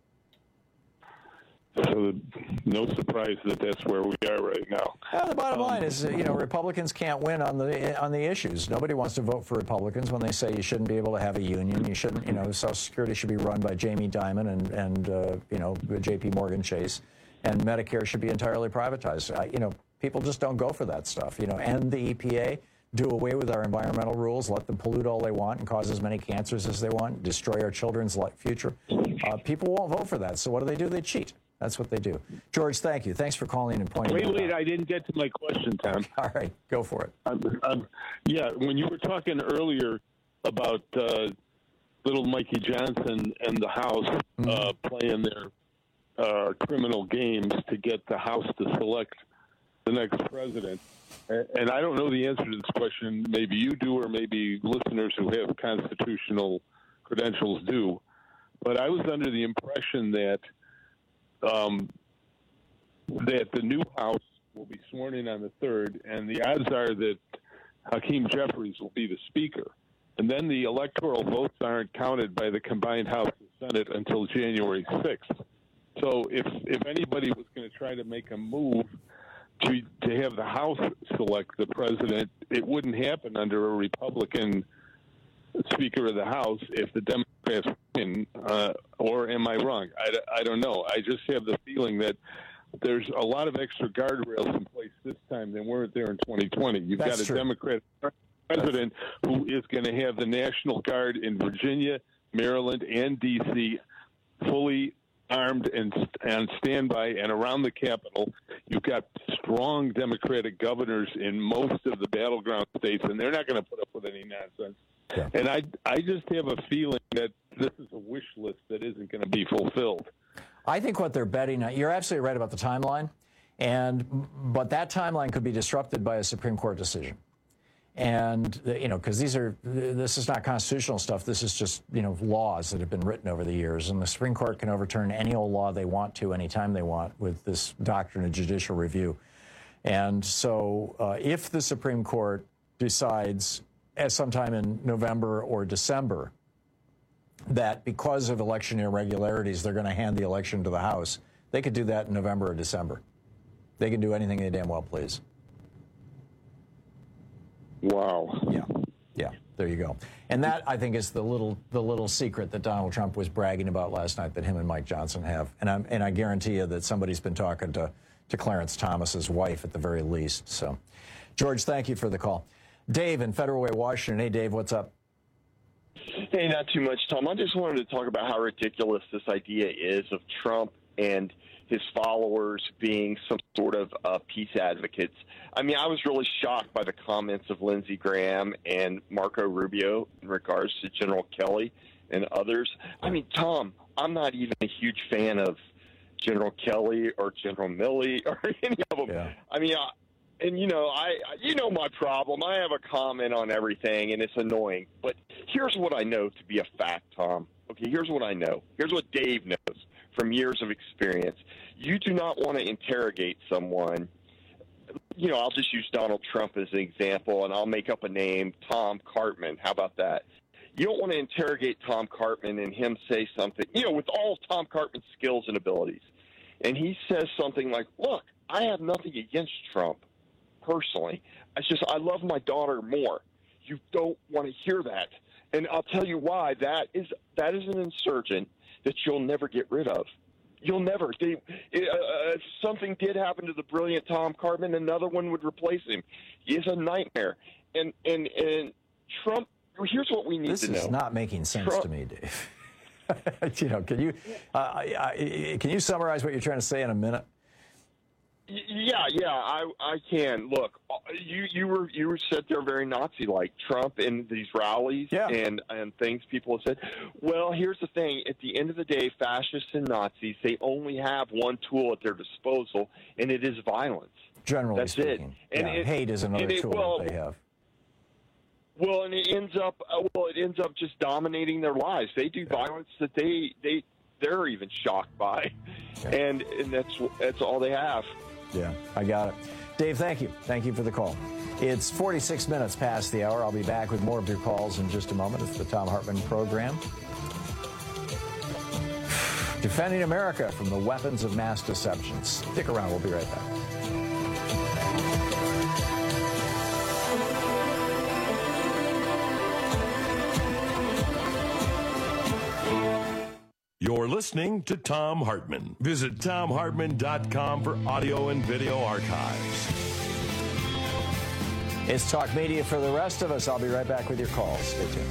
So no surprise that that's where we are right now. Well, the bottom um, line is, you know, Republicans can't win on the on the issues. Nobody wants to vote for Republicans when they say you shouldn't be able to have a union. You shouldn't, you know, Social Security should be run by Jamie Dimon and and uh, you know, J P Morgan Chase, and Medicare should be entirely privatized. Uh, you know, people just don't go for that stuff. You know, and the E P A, do away with our environmental rules, let them pollute all they want and cause as many cancers as they want, destroy our children's future. Uh, people won't vote for that. So what do they do? They cheat. That's what they do. George, thank you. Thanks for calling and pointing Wait, out. wait, I didn't get to my question, Tom. All right, go for it. Um, um, yeah, when you were talking earlier about uh, little Mikey Johnson and the House mm-hmm. uh, playing their uh, criminal games to get the House to select the next president, and I don't know the answer to this question. Maybe you do, or maybe listeners who have constitutional credentials do. But I was under the impression that Um, that the new House will be sworn in on the third, and the odds are that Hakeem Jeffries will be the Speaker. And then the electoral votes aren't counted by the combined House and Senate until January sixth. So if if anybody was going to try to make a move to to have the House select the president, it wouldn't happen under a Republican Speaker of the House if the Democrats win, uh, or am I wrong? I, I don't know. I just have the feeling that there's a lot of extra guardrails in place this time than weren't there in twenty twenty. You've That's got a true. Democrat president who is going to have the National Guard in Virginia, Maryland, and D C fully armed and and standby and around the Capitol. You've got strong Democratic governors in most of the battleground states, and they're not going to put up with any nonsense. Yeah. And I, I just have a feeling that this is a wish list that isn't going to be fulfilled. I think what they're betting on, you're absolutely right about the timeline, and but that timeline could be disrupted by a Supreme Court decision. And, you know, because these are, this is not constitutional stuff. This is just, you know, laws that have been written over the years. And the Supreme Court can overturn any old law they want to anytime they want with this doctrine of judicial review. And so uh, if the Supreme Court decides at sometime in November or December that because of election irregularities, they're going to hand the election to the House, they could do that in November or December. They can do anything they damn well please. Wow. Yeah. Yeah. There you go. And that, I think, is the little the little secret that Donald Trump was bragging about last night that him and Mike Johnson have. And I'm and I guarantee you that somebody's been talking to, to Clarence Thomas's wife at the very least. So, George, thank you for the call. Dave in Federal Way, Washington. Hey, Dave, what's up? Hey, not too much, Tom. I just wanted to talk about how ridiculous this idea is of Trump and his followers being some sort of uh, peace advocates. I mean, I was really shocked by the comments of Lindsey Graham and Marco Rubio in regards to General Kelly and others. I mean, Tom, I'm not even a huge fan of General Kelly or General Milley or any of them. Yeah. I mean, I, and, you know, I, you know my problem. I have a comment on everything, and it's annoying. But here's what I know to be a fact, Tom. Okay, here's what I know. Here's what Dave knows from years of experience. You do not want to interrogate someone. You know, I'll just use Donald Trump as an example, and I'll make up a name, Tom Cartman. How about that? You don't want to interrogate Tom Cartman and him say something, you know, with all of Tom Cartman's skills and abilities. And he says something like, look, I have nothing against Trump personally. It's just I love my daughter more. You don't want to hear that. And I'll tell you why. That is that is an insurgent that you'll never get rid of. You'll never. They, uh, if something did happen to the brilliant Tom Cartman, another one would replace him. He is a nightmare. And and and Trump. Here's what we need this to know. This is not making sense Trump, to me, Dave. you know, can you uh, I, can you summarize what you're trying to say in a minute? Yeah, yeah, I I can. Look, you you were you were said there very Nazi-like. Trump in these rallies yeah. and and things people have said. Well, here's the thing: at the end of the day, fascists and Nazis, they only have one tool at their disposal, and it is violence. Generally That's speaking, it. And yeah, it, hate is another it, tool well, that they have. Well, and it ends up uh, well, it ends up just dominating their lives. They do violence that they they they're even shocked by, yeah. and and that's that's all they have. Yeah, I got it. Dave, thank you. Thank you for the call. It's forty-six minutes past the hour. I'll be back with more of your calls in just a moment. It's the Thom Hartmann program. Defending America from the weapons of mass deception. Stick around. We'll be right back. You're listening to Thom Hartmann. Visit Thom Hartmann dot com for audio and video archives. It's Talk Media for the rest of us. I'll be right back with your calls. Stay tuned.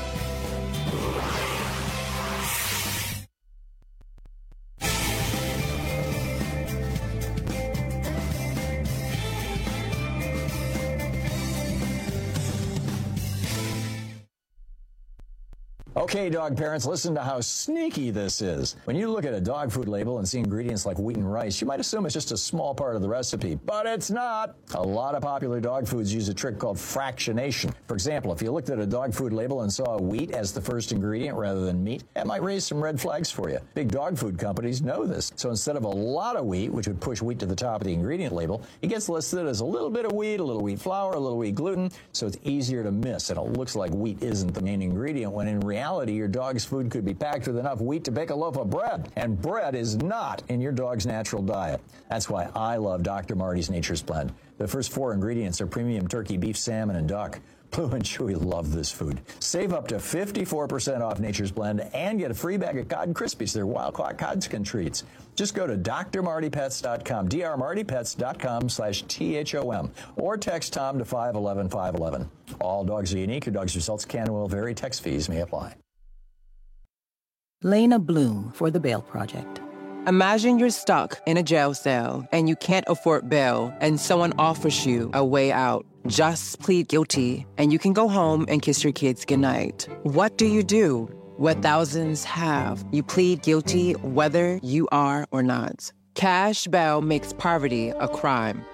Okay, dog parents, listen to how sneaky this is. When you look at a dog food label and see ingredients like wheat and rice, you might assume it's just a small part of the recipe, but it's not. A lot of popular dog foods use a trick called fractionation. For example, if you looked at a dog food label and saw wheat as the first ingredient rather than meat, that might raise some red flags for you. Big dog food companies know this. So instead of a lot of wheat, which would push wheat to the top of the ingredient label, it gets listed as a little bit of wheat, a little wheat flour, a little wheat gluten, so it's easier to miss, and it looks like wheat isn't the main ingredient, when in reality, your dog's food could be packed with enough wheat to bake a loaf of bread. And bread is not in your dog's natural diet. That's why I love Doctor Marty's Nature's Blend. The first four ingredients are premium turkey, beef, salmon, and duck. Blue and Chewy love this food. Save up to fifty-four percent off Nature's Blend and get a free bag of Cod Krispies. They're wild-caught Codskin treats. Just go to D R Marty Pets dot com, D R Marty Pets dot com slash T H O M, or text Tom to five one one, five one one. All dogs are unique. Your dog's results can and will vary. Text fees may apply. Lena Bloom for the Bail Project. Imagine you're stuck in a jail cell and you can't afford bail, and someone offers you a way out. Just plead guilty and you can go home and kiss your kids goodnight. What do you do? What thousands have. You plead guilty whether you are or not. Cash bail makes poverty a crime.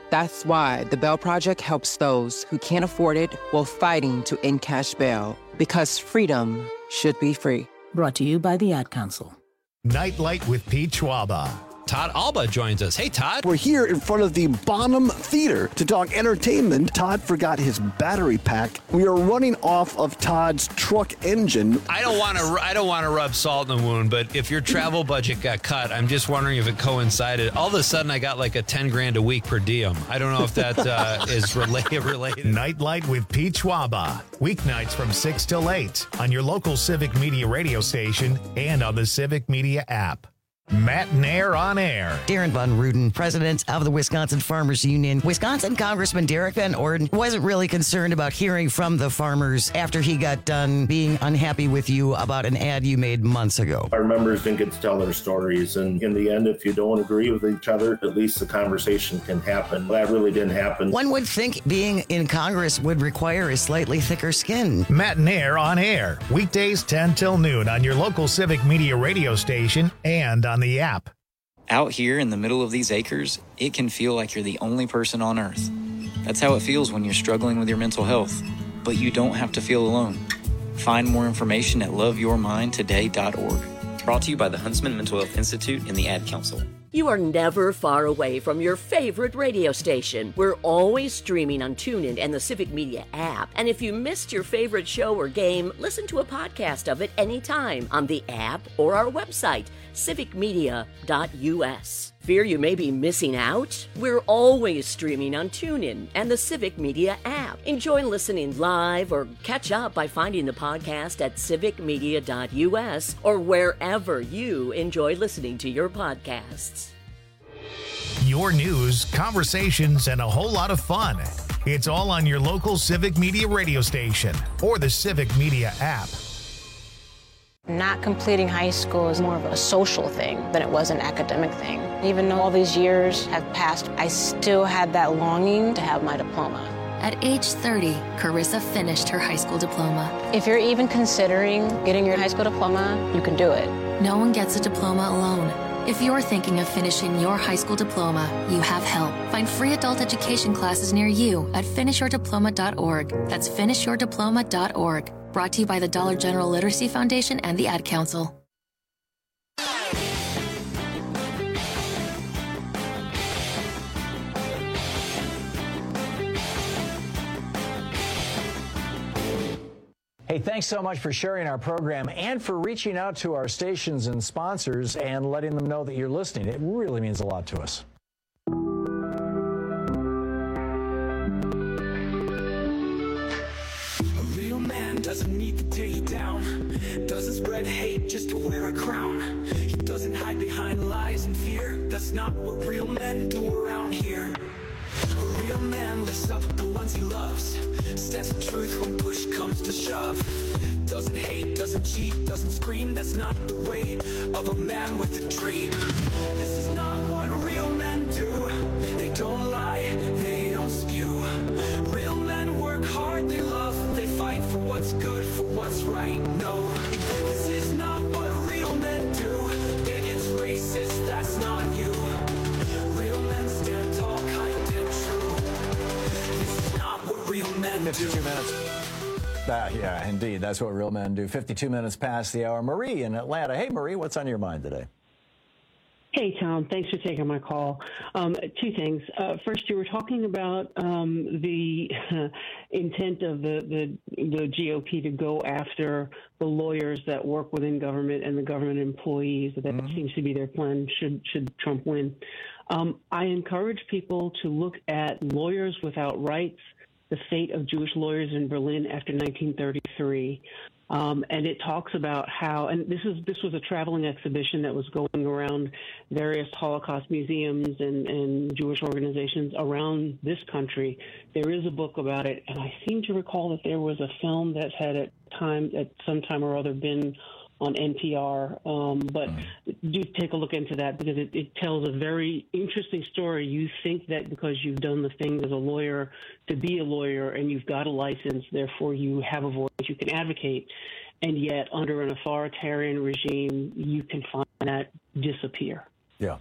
That's why the Bell Project helps those who can't afford it while fighting to end cash bail. Because freedom should be free. Brought to you by the Ad Council. Nightlight with Pete Schwaba. Todd Alba joins us. Hey, Todd. We're here in front of the Bonham Theater to talk entertainment. Todd forgot his battery pack. We are running off of Todd's truck engine. I don't want to. I don't want to rub salt in the wound, but if your travel budget got cut, I'm just wondering if it coincided. All of a sudden, I got like a ten grand a week per diem. I don't know if that uh, is related. Related. Nightlight with Pete Schwaba. Weeknights from six till eight on your local Civic Media radio station and on the Civic Media app. Matt Nair on air. Darren Von Ruden, president of the Wisconsin Farmers Union. Wisconsin Congressman Derek Van Orden wasn't really concerned about hearing from the farmers after he got done being unhappy with you about an ad you made months ago. Our members didn't get to tell their stories, and in the end, if you don't agree with each other, at least the conversation can happen. That really didn't happen. One would think being in Congress would require a slightly thicker skin. Matt Nair on air. Weekdays ten till noon on your local Civic Media radio station and on the app. Out here in the middle of these acres, it can feel like you're the only person on earth. That's how it feels when you're struggling with your mental health. But you don't have to feel alone. Find more information at love your mind today dot org. Brought to you by the Huntsman Mental Health Institute and the Ad Council. You are never far away from your favorite radio station. We're always streaming on TuneIn and the Civic Media app. And if you missed your favorite show or game, listen to a podcast of it anytime on the app or our website, civic media dot u s. Fear you may be missing out? We're always streaming on TuneIn and the Civic Media app. Enjoy listening live or catch up by finding the podcast at civic media dot u s or wherever you enjoy listening to your podcasts. Your news, conversations, and a whole lot of fun. It's all on your local Civic Media radio station or the Civic Media app. Not completing high school is more of a social thing than it was an academic thing. Even though all these years have passed, I still had that longing to have my diploma. At age thirty, Carissa finished her high school diploma. If you're even considering getting your high school diploma, you can do it. No one gets a diploma alone. If you're thinking of finishing your high school diploma, you have help. Find free adult education classes near you at finish your diploma dot org. That's finish your diploma dot org. Brought to you by the Dollar General Literacy Foundation and the Ad Council. Hey, thanks so much for sharing our program and for reaching out to our stations and sponsors and letting them know that you're listening. It really means a lot to us. Doesn't need to tear you down, doesn't spread hate just to wear a crown. He doesn't hide behind lies and fear. That's not what real men do around here. A real man lifts up the ones he loves, stands for truth when push comes to shove. Doesn't hate, doesn't cheat, doesn't scream. That's not the way of a man with a dream. This is not what real men do. They don't lie, they don't spew. Real men work hard, they love, they fight for what's good, for what's right. No, this is not what real men do. Bigots, racist, that's not you. Real men stand tall, kind and true. This is not what real men do. fifty-two minutes. Uh, yeah, indeed. That's what real men do. fifty-two minutes past the hour. Marie in Atlanta. Hey, Marie, what's on your mind today? Hey, Tom. Thanks for taking my call. Um, two things. Uh, first, you were talking about um, the uh, intent of the, the, the G O P to go after the lawyers that work within government and the government employees. That mm-hmm. seems to be their plan should, should Trump win. Um, I encourage people to look at Lawyers Without Rights, the fate of Jewish lawyers in Berlin after nineteen thirty-three. Um, and it talks about how, and this is this was a traveling exhibition that was going around various Holocaust museums and, and Jewish organizations around this country. There is a book about it, and I seem to recall that there was a film that had at time at some time or other been on N P R. Um, but do take a look into that because it, it tells a very interesting story. You think that because you've done the thing as a lawyer to be a lawyer and you've got a license, therefore you have a voice, you can advocate. And yet under an authoritarian regime, you can find that disappear. Yeah. Just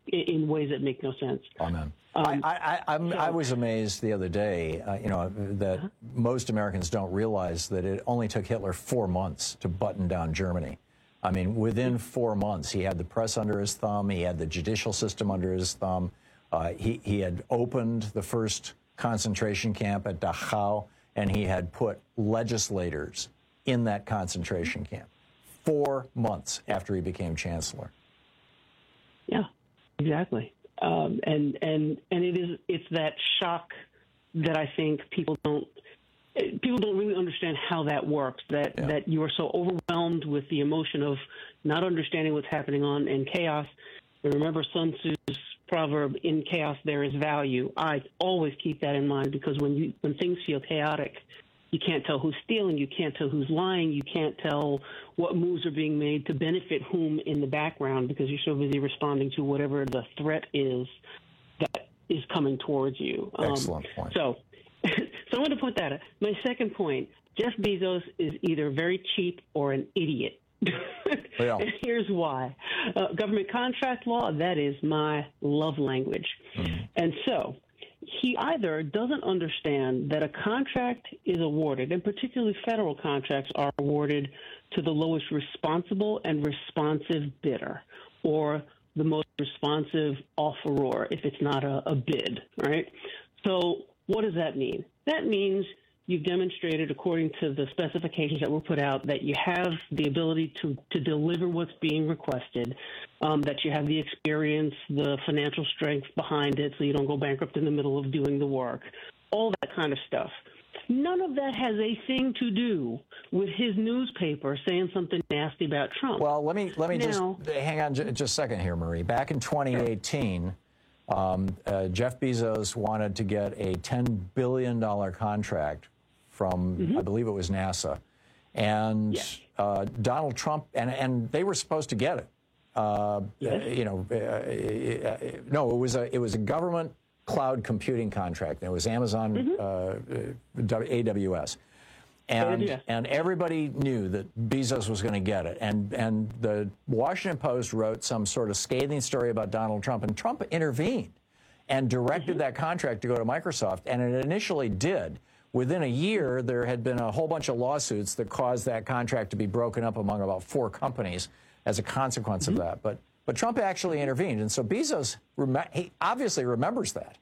in, in ways that make no sense. Amen. Um, I, I, I'm, so, I was amazed the other day, uh, you know, that uh-huh. most Americans don't realize that it only took Hitler four months to button down Germany. I mean, within four months, he had the press under his thumb, he had the judicial system under his thumb, uh, he, he had opened the first concentration camp at Dachau, and he had put legislators in that concentration camp four months after he became chancellor. Yeah, exactly. Um, and and and it is it's that shock that I think people don't people don't really understand how that works. That yeah. that you are so overwhelmed with the emotion of not understanding what's happening on in chaos. And remember Sun Tzu's proverb: "In chaos there is value." I always keep that in mind, because when you when things feel chaotic, you can't tell who's stealing, you can't tell who's lying, you can't tell what moves are being made to benefit whom in the background, because you're so busy responding to whatever the threat is that is coming towards you. Excellent um, point. So, so I want to point that out. My second point, Jeff Bezos is either very cheap or an idiot. Yeah. And here's why. Uh, government contract law, that is my love language. Mm-hmm. And so he either doesn't understand that a contract is awarded, and particularly federal contracts are awarded to the lowest responsible and responsive bidder, or the most responsive offeror if it's not a, a bid, right? So what does that mean? That means you've demonstrated, according to the specifications that were put out, that you have the ability to, to deliver what's being requested, um, that you have the experience, the financial strength behind it so you don't go bankrupt in the middle of doing the work, all that kind of stuff. None of that has a thing to do with his newspaper saying something nasty about Trump. Well, let me let me now, just hang on just a second here, Marie. Back in twenty eighteen, um, uh, Jeff Bezos wanted to get a ten billion dollars contract from, mm-hmm. I believe it was NASA, and yes. uh, Donald Trump, and and they were supposed to get it. Uh, yes. uh, you know, uh, uh, no, it was a it was a government cloud computing contract. It was Amazon mm-hmm. uh, A W S. And, yeah. and everybody knew that Bezos was going to get it. And, and the Washington Post wrote some sort of scathing story about Donald Trump, and Trump intervened and directed mm-hmm. that contract to go to Microsoft, and it initially did. Within a year, there had been a whole bunch of lawsuits that caused that contract to be broken up among about four companies as a consequence mm-hmm. of that. But But Trump actually intervened, and so Bezos, rem- he obviously remembers that.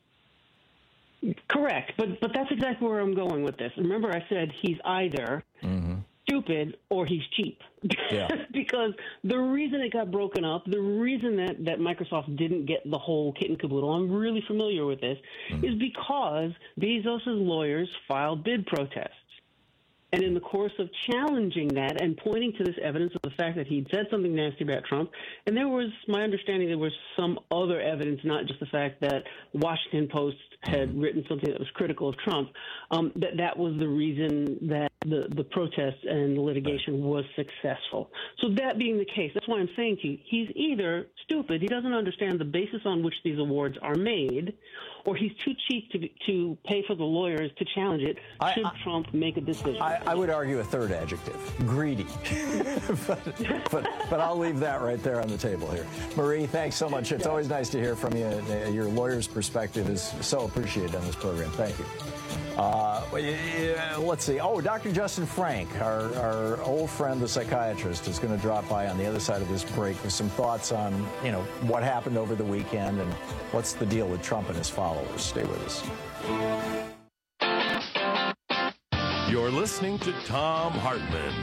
Correct, but but that's exactly where I'm going with this. Remember, I said he's either mm-hmm. stupid or he's cheap. Yeah. Because the reason it got broken up, the reason that, that Microsoft didn't get the whole kit and caboodle, I'm really familiar with this, mm-hmm. is because Bezos' lawyers filed bid protests. And in the course of challenging that and pointing to this evidence of the fact that he'd said something nasty about Trump, and there was, my understanding, there was some other evidence, not just the fact that the Washington Post had written something that was critical of Trump, um, that that was the reason that the, the protest and the litigation was successful. So that being the case, that's why I'm saying to you, he's either stupid, he doesn't understand the basis on which these awards are made, or he's too cheap to to pay for the lawyers to challenge it should I, I, Trump make a decision. I, I would argue a third adjective, greedy. but, but, but I'll leave that right there on the table here. Marie, thanks so much. It's always nice to hear from you. Your lawyer's perspective is so appreciated on this program. Thank you. Uh, let's see. Oh, Doctor Justin Frank, our, our old friend, the psychiatrist, is going to drop by on the other side of this break with some thoughts on, you know, what happened over the weekend and what's the deal with Trump and his followers. Stay with us. You're listening to Thom Hartmann.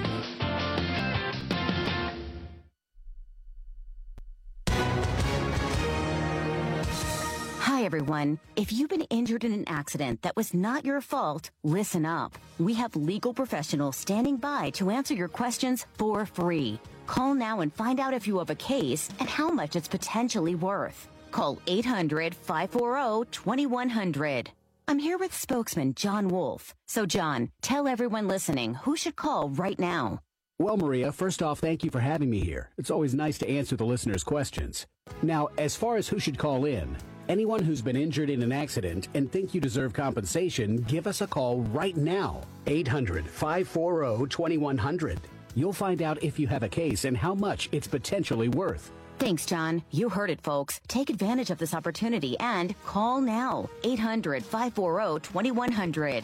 Hi, everyone. If you've been injured in an accident that was not your fault, listen up. We have legal professionals standing by to answer your questions for free. Call now and find out if you have a case and how much it's potentially worth. Call eight hundred, five four zero, two one zero zero. I'm here with spokesman John Wolf. So, John, tell everyone listening who should call right now. Well, Maria, first off, thank you for having me here. It's always nice to answer the listeners' questions. Now, as far as who should call in, anyone who's been injured in an accident and think you deserve compensation, give us a call right now. eight hundred, five four zero, two one zero zero. You'll find out if you have a case and how much it's potentially worth. Thanks, John. You heard it, folks. Take advantage of this opportunity and call now. eight hundred, five four zero, two one zero zero.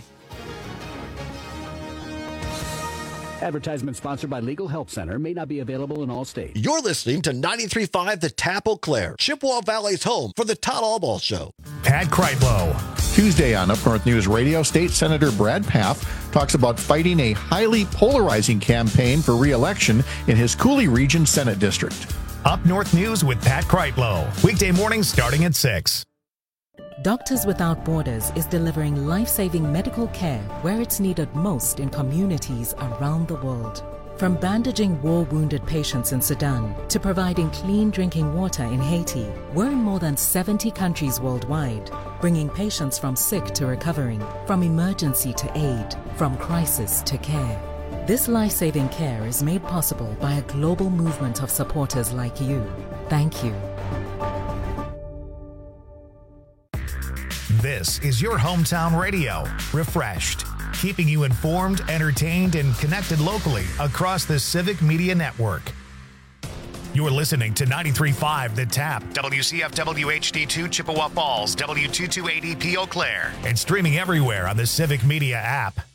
Advertisement sponsored by Legal Help Center. May not be available in all states. You're listening to ninety-three point five The Tap Eau Claire, Chippewa Valley's home for the Todd Allball Show. Pat Kreitlow. Tuesday on Up North News Radio, State Senator Brad Pfaff talks about fighting a highly polarizing campaign for re-election in his Cooley Region Senate District. Up North News with Pat Kreitlow. Weekday mornings starting at six. Doctors Without Borders is delivering life-saving medical care where it's needed most in communities around the world. From bandaging war-wounded patients in Sudan to providing clean drinking water in Haiti, we're in more than seventy countries worldwide, bringing patients from sick to recovering, from emergency to aid, from crisis to care. This life-saving care is made possible by a global movement of supporters like you. Thank you. This is your hometown radio, Refreshed, keeping you informed, entertained, and connected locally across the Civic Media Network. You're listening to ninety-three point five The Tap, W C F W H D two Chippewa Falls, W two twenty-eight P Eau Claire, and streaming everywhere on the Civic Media app.